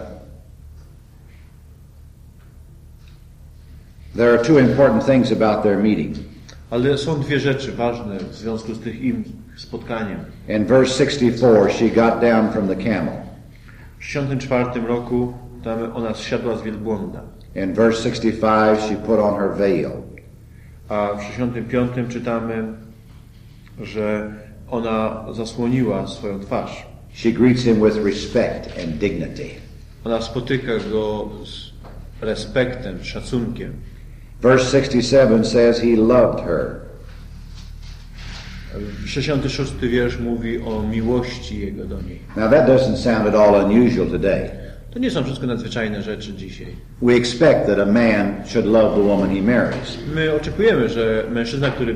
there are two important things about their meeting. Ale są dwie rzeczy ważne w związku z tym ich spotkaniem. In verse 64, she got down from the camel. W 64 roku tam ona zsiadła z wielbłąda. In verse 65, she put on her veil. A w 65 czytamy, że ona zasłoniła swoją twarz. She greets him with respect and dignity. Ona spotyka go z respektem, szacunkiem. Verse 67 says he loved her. 66 wiersz mówi o miłości jego do niej. Now that doesn't sound at all unusual today. To nie są wszystko nadzwyczajne rzeczy dzisiaj. We expect that a man should love the woman he marries. My oczekujemy, że mężczyzna, który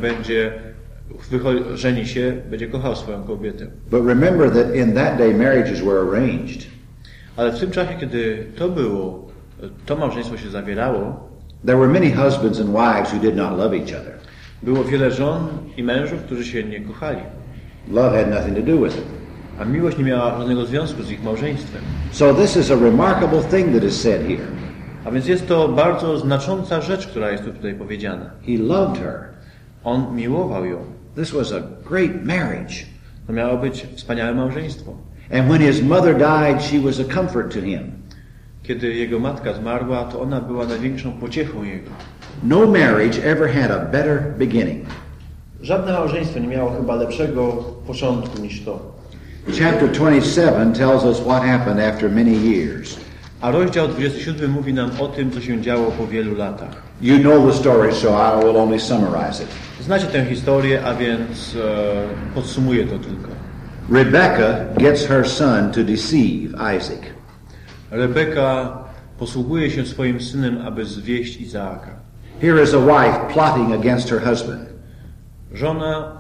żeni się, będzie kochał swoją kobietę. But remember that in that day marriages were arranged. Ale w tym czasie, kiedy to małżeństwo się zawierało, there were many husbands and wives who did not love each other. Było wiele żon i mężów, którzy się nie kochali. Love had nothing to do with it. A miłość nie miała żadnego związku z ich małżeństwem. So this is a remarkable thing that is said here. A więc jest to bardzo znacząca rzecz, która jest tutaj powiedziana. He loved her. On miłował ją. This was a great marriage. To miało być wspaniałe małżeństwo. And when his mother died, she was a comfort to him. Kiedy jego matka zmarła, to ona była największą pociechą jego. No marriage ever had a better beginning. Żadne małżeństwo nie miało chyba lepszego początku niż to. Chapter 27 tells us what happened after many years. A rozdział 27 mówi nam o tym, co się działo po wielu latach. You know the story, so I will only summarize it. Znacie tę historię, a więc podsumuję to tylko. Rebecca gets her son to deceive Isaac. Rebeka posługuje się swoim synem, aby zwieść Izaaka. Here is a wife plotting against her husband. Żona,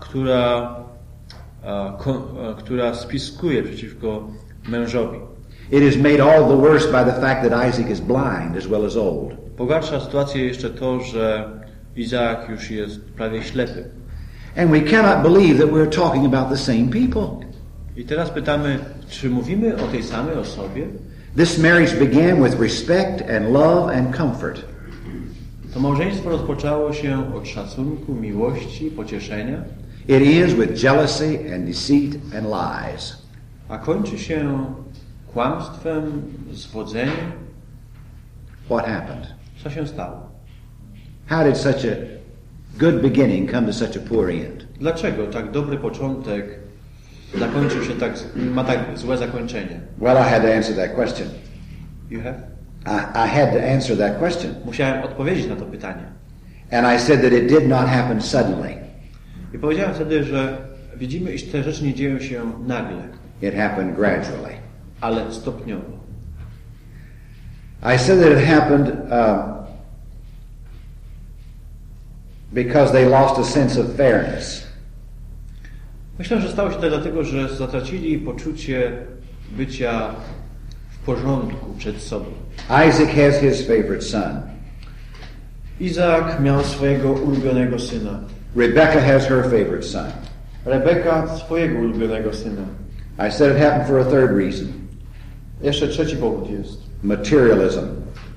która spiskuje przeciwko mężowi. It is made all the worse by the fact that Isaac is blind as well as old. Pogarsza sytuację jeszcze to, że Izaak już jest prawie ślepy. And we cannot believe that we're talking about the same people. I teraz pytamy, czy mówimy o tej samej osobie? This marriage began with respect and love and comfort. To małżeństwo rozpoczęło się od szacunku, miłości, pocieszenia. It ends with jealousy and deceit and lies. A kończy się kłamstwem, zwodzeniem. What happened? Co się stało? How did such a good beginning come to such a poor end? Dlaczego tak dobry początek zakończył się ma tak złe zakończenie? Well, I had to answer that question. You have? I had to answer that question. Musiałem odpowiedzieć na to pytanie. And I said that it did not happen suddenly. I powiedziałem wtedy, że widzimy, iż te rzeczy nie dzieją się nagle. It happened gradually. Ale stopniowo. I said that it happened because they lost a sense of fairness. Myślę, że stało się to dlatego, że zatracili poczucie bycia w porządku przed sobą. Isaac has his favorite son. Izaak miał swojego ulubionego syna. Rebecca has her favorite son. Rebeka swojego ulubionego syna. I said it happened for a third reason. Jeszcze trzeci powód jest. Materialism.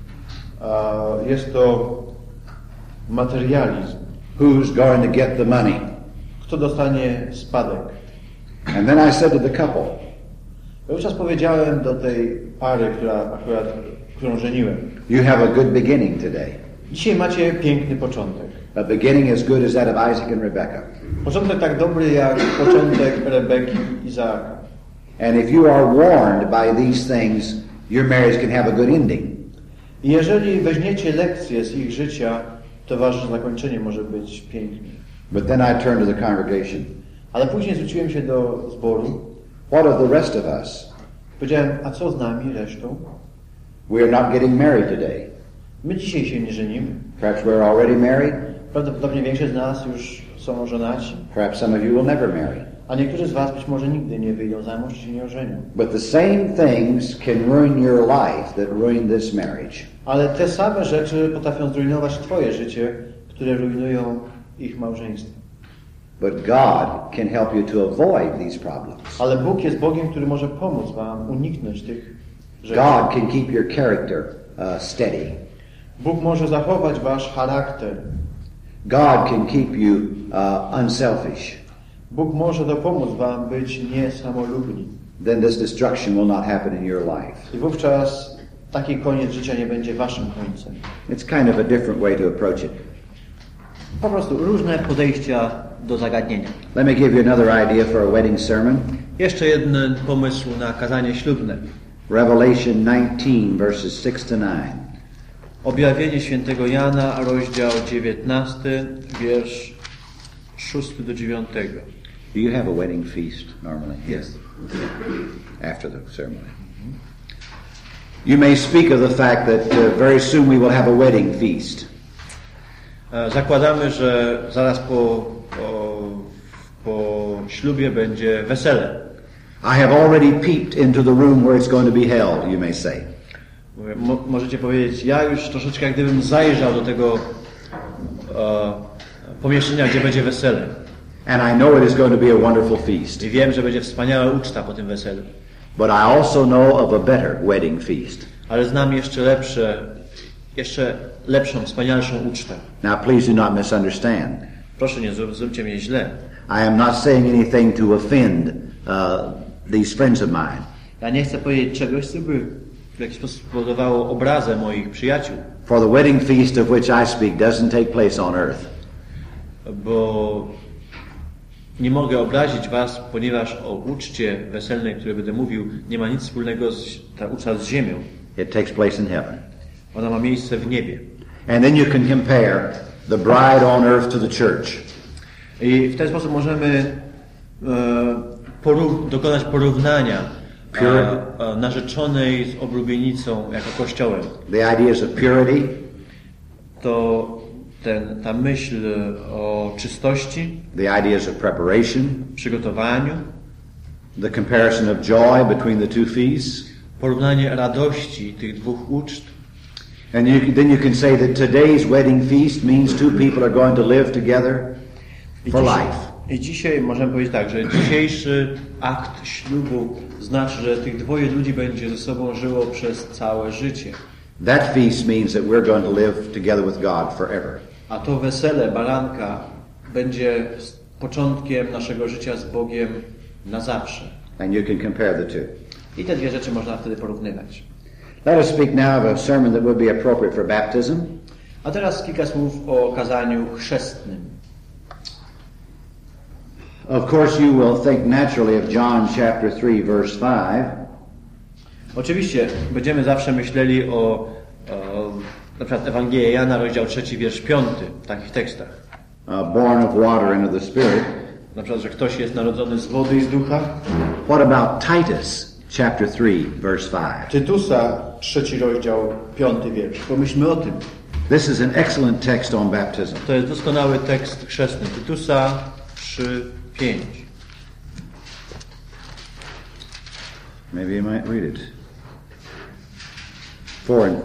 Jest to materializm. Who's going to get the money? Kto dostanie spadek? And then I said to the couple, Wówczas powiedziałem do tej pary, którą żeniłem. you have a good beginning today. Dzisiaj macie piękny początek. A beginning as good as that of Isaac and Rebecca. Początek tak dobry jak początek Rebeki i Izaaka. And if you are warned by these things, your marriage can have a good ending. I jeżeli weźmiecie lekcje z ich życia, to wasze zakończenie może być piękne. But then I turned to the congregation. Ale później zwróciłem się do zboru. What of the rest of us? Powiedziałem, a co z nami, resztą? We are not getting married today. My dzisiaj się nie żenimy. Perhaps we're already married. Prawdopodobnie większość z nas już są żonaci. Perhaps some of you will never marry. A niektórzy z was być może nigdy nie wyjdą za mąż, czy się nie ożenią. But the same things can ruin your life that ruined this marriage. Ale te same rzeczy potrafią zrujnować twoje życie, które rujnują ich małżeństwo. But God can help you to avoid these problems. Ale Bóg jest Bogiem, który może pomóc wam uniknąć tych rzeczy. God can keep your character steady. Bóg może zachować wasz charakter. God can keep you unselfish. Bóg może dopomóc wam być niesamolubni. Then this destruction will not happen in your life. I wówczas taki koniec życia nie będzie waszym końcem. It's kind of a different way to approach it. Po prostu różne podejścia do zagadnienia. Let me give you another idea for a wedding sermon. Jeszcze jeden pomysł na kazanie ślubne. Revelation 19, verses 6 to 9. Objawienie świętego Jana, rozdział 19, wiersz 6 do 9. Do you have a wedding feast normally? Yes. After the ceremony. You may speak of the fact that very soon we will have a wedding feast. Zakładamy, że zaraz po ślubie będzie wesele. I have already peeped into the room where it's going to be held, you may say. Możecie powiedzieć, ja już troszeczkę jak gdybym zajrzał do tego pomieszczenia, gdzie będzie wesele. And I know it is going to be a wonderful feast. I wiem, że będzie wspaniała uczta po tym weselu. But I also know of a better wedding feast. Ale znam jeszcze lepszą, wspanialszą ucztę. Now please do not misunderstand. Proszę, nie zrozumcie mnie źle. I am not saying anything to offend these friends of mine. Ja nie chcę powiedzieć czegoś, co by w jakiś sposób spowodowało obrazę moich przyjaciół. For the wedding feast of which I speak doesn't take place on earth. Bo nie mogę obrazić was, ponieważ o uczcie weselnej, której będę mówił, nie ma nic wspólnego ta uczta z ziemią. It takes place in heaven. Ona ma miejsce w niebie. And then you can compare the bride on earth to the church. I w ten sposób możemy dokonać porównania narzeczonej z oblubienicą jako kościołem. The ideas of purity. To ta myśl o czystości. The ideas of preparation. Przygotowaniu. The comparison of joy between the two feasts. Porównanie radości tych dwóch uczt. And then you can say that today's wedding feast means two people are going to live together for life. I dzisiaj możemy powiedzieć tak, że dzisiejszy akt ślubu znaczy, że tych dwoje ludzi będzie ze sobą żyło przez całe życie. That feast means that we're going to live together with God forever. A to wesele baranka będzie początkiem naszego życia z Bogiem na zawsze. And you can compare the two. I te dwie rzeczy można wtedy porównywać. Let us speak now of a sermon that would be appropriate for baptism. A teraz kilka słów o kazaniu chrzestnym. Of course you will think naturally of John chapter 3 verse 5. Oczywiście będziemy zawsze myśleli o na przykład Ewangelii Jana, rozdział 3, wiersz 5, w takich tekstach. Born of water and of the Spirit. Na przykład, że ktoś jest narodzony z wody i z ducha. What about Titus chapter 3 verse 5? Tytusa 3 rozdział 5 wiersz. Pomyślmy o tym. This is an excellent text on baptism. To jest doskonały tekst chrzestny. Tytusa 3:5. Maybe you might read it. 5.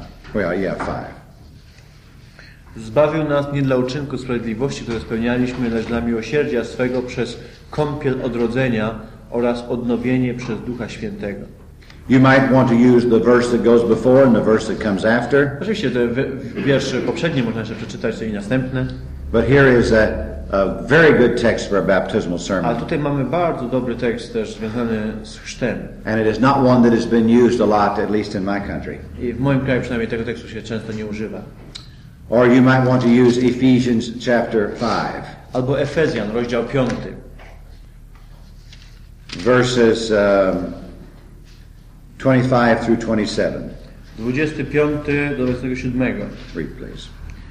Zbawił nas nie dla uczynku sprawiedliwości, które spełnialiśmy, lecz dla miłosierdzia swego przez kąpiel odrodzenia oraz odnowienie przez Ducha Świętego. You might want to use the verse that goes before and the verse that comes after. Oczywiście te wiersze poprzednie można jeszcze przeczytać, i następne. But here is a very good text for a baptismal sermon. A tutaj mamy bardzo dobry tekst też związany z chrztem. And it is not one that has been used a lot, at least in my country. I w moim kraju przynajmniej tego tekstu się często nie używa. Or you might want to use Ephesians chapter 5. Albo Efezjan, rozdział 5. Verses 25 through 27. 25 do 27. Read, please.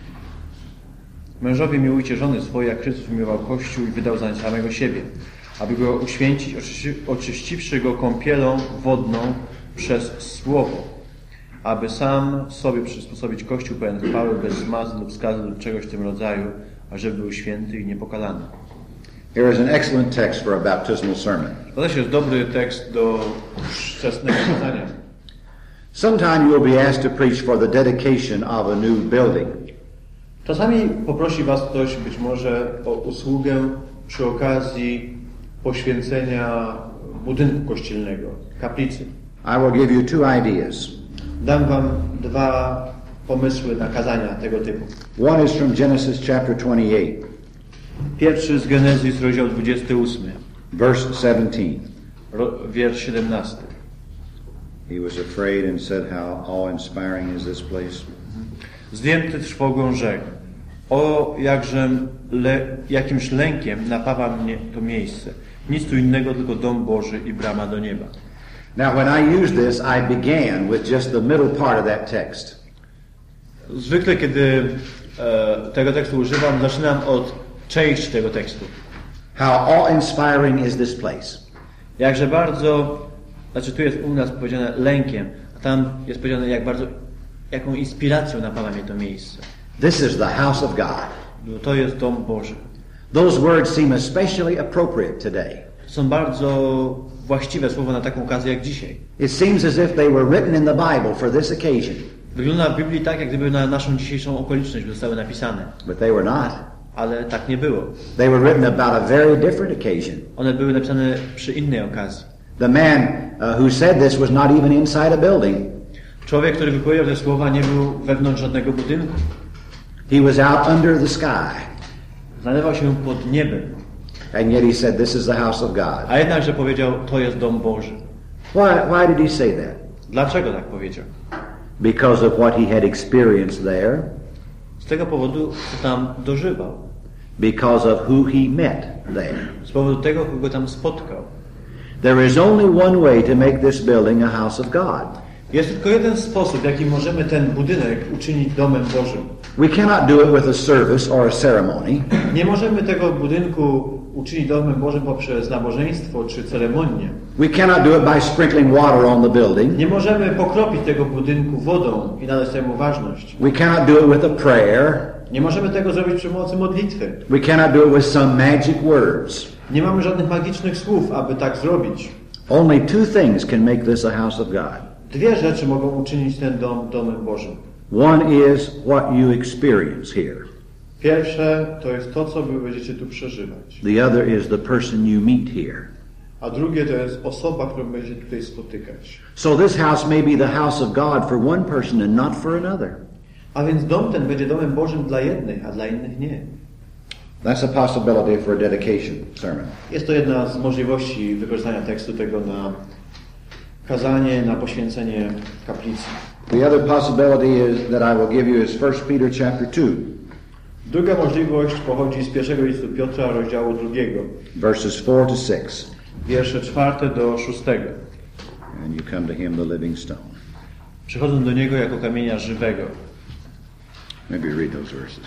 Mężowie, miłujcie żony swoje, jak Chrystus miłował Kościół i wydał zań samego siebie, aby go uświęcić, oczyściwszy go kąpielą wodną przez Słowo, aby sam sobie przysposobić Kościół pełen chwały, bez zmazy lub skazy lub czegoś w tym rodzaju, ażeby był święty i niepokalany. Here is an excellent text for a baptismal sermon. To też jest dobry tekst do wczesnego kazania. Sometime you will be asked to preach for the dedication of a new building. Czasami poprosi was ktoś być może o usługę przy okazji poświęcenia budynku kościelnego, kaplicy. I will give you two ideas. Dam wam dwa pomysły na kazania tego typu. One is from Genesis chapter 28. Pierwszy z Genezis, rozdział 28. Verse 17. Wiersz 17. He was afraid and said, how awe-inspiring is this place. Zdjęty trwogą rzekł: o, jakimż lękiem napawa mnie to miejsce. Nic tu innego, tylko dom Boży i brama do nieba. Now when I used this, I began with just the middle part of that text. Zwykle, kiedy tego tekstu używam, zaczynam od części tego tekstu. How awe-inspiring is this place. Jakże bardzo, znaczy tu jest u nas powiedziane lękiem, a tam jest powiedziane jaką inspiracją napawa mnie to miejsce. This is the house of God. To jest dom Boży. Those words seem especially appropriate today. To są bardzo właściwe słowa na taką okazję jak dzisiaj. It seems as if they were written in the Bible for this occasion. Wygląda w Biblii tak, jak gdyby na naszą dzisiejszą okoliczność zostały napisane. But they were not. Ale tak nie było. They were written about a very different occasion. One były napisane przy innej okazji. The man who said this was not even inside a building. Człowiek, który wypowiedział te słowa, nie był wewnątrz żadnego budynku. He was out under the sky. Znajdował się pod niebem. And yet he said, this is the house of God. A jednakże powiedział, to jest dom Boży. Why did he say that? Dlaczego tak powiedział? Because of what he had experienced there. Z tego powodu, co tam dożywał. Because of who he met there. Z powodu tego, kogo tam spotkał. There is only one way to make this building a house of God. Jest tylko jeden sposób, w jaki możemy ten budynek uczynić domem Bożym. We cannot do it with a service or a ceremony. Nie możemy tego budynku uczynić domem Bożym poprzez nabożeństwo czy ceremonię. We cannot do it by sprinkling water on the building. Nie możemy pokropić tego budynku wodą i nadać temu ważność. We cannot do it with a prayer. Nie możemy tego zrobić przy pomocy modlitwy. We cannot do it with some magic words. Nie mamy żadnych magicznych słów, aby tak zrobić. Only two things can make this a house of God. Dwie rzeczy mogą uczynić ten dom domem Bożym. One is what you experience here. Pierwsze to jest to, co wy będziecie tu przeżywać. The other is the person you meet here. A drugie to jest osoba, którą będziecie tutaj spotykać. So this house may be the house of God for one person and not for another. A więc dom ten będzie domem Bożym dla jednych, a dla innych nie. That's a possibility for a dedication sermon. Jest to jedna z możliwości wykorzystania tekstu tego na kazanie, na poświęcenie kaplicy. The other possibility is that I will give you is 1 Peter chapter 2. Druga możliwość pochodzi z pierwszego listu Piotra, rozdziału 2, verses 4 to 6. wiersze 4 do 6. And you come to him, the living stone. Przychodzą do niego jako kamienia żywego. Maybe read those verses.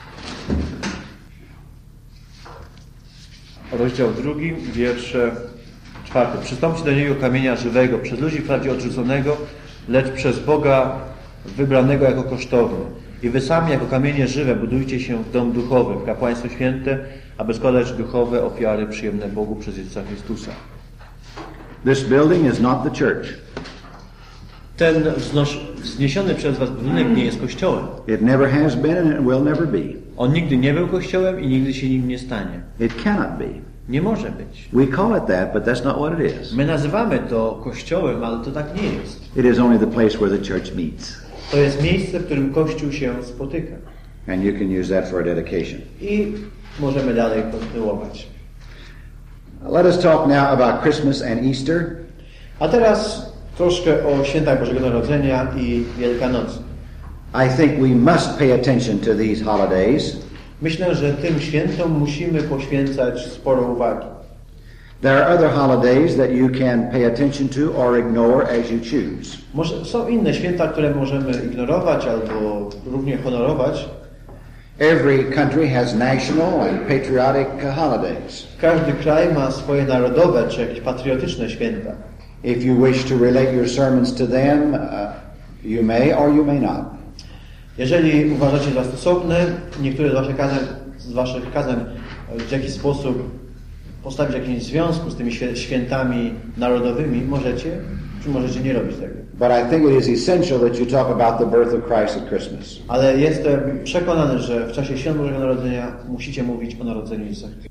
Rozdział 2, wiersze 4. Przystąpcie do niego kamienia żywego, przez ludzi wprawdzie odrzuconego, lecz przez Boga wybranego jako kosztowny. I wy sami jako kamienie żywe budujcie się w dom duchowy, w kapłaństwo święte, aby składać duchowe ofiary przyjemne Bogu przez Jezusa Chrystusa. This building is not the church. Ten wzniesiony przez was budynek nie jest kościołem. It never has been and it will never be. On nigdy nie był kościołem i nigdy się nim nie stanie. It cannot be. Nie może być. We call it that, but that's not what it is. My nazywamy to kościołem, ale to tak nie jest. It is only the place where the church meets. To jest miejsce, w którym Kościół się spotyka. And you can use that for a dedication. I możemy dalej kontynuować. Let us talk now about Christmas and Easter. A teraz troszkę o świętach Bożego Narodzenia i Wielkanocy. I think we must pay attention to these holidays. Myślę, że tym świętom musimy poświęcać sporo uwagi. There are other holidays that you can pay attention to or ignore as you choose. Może są inne święta, które możemy ignorować albo równie honorować. Every country has national and patriotic holidays. Każdy kraj ma swoje narodowe czy jakieś patriotyczne święta. If you wish to relate your sermons to them, you may or you may not. Jeżeli uważacie za stosowne, niektóre z waszych kazań w jakiś sposób postawić w jakimś związku z tymi świętami narodowymi, możecie, czy możecie nie robić tego. But I think it is essential that you talk about the birth of Christ at Christmas. Ale jestem przekonany, że w czasie Świąt Bożego Narodzenia musicie mówić o narodzeniu Jezusa Chrystusa.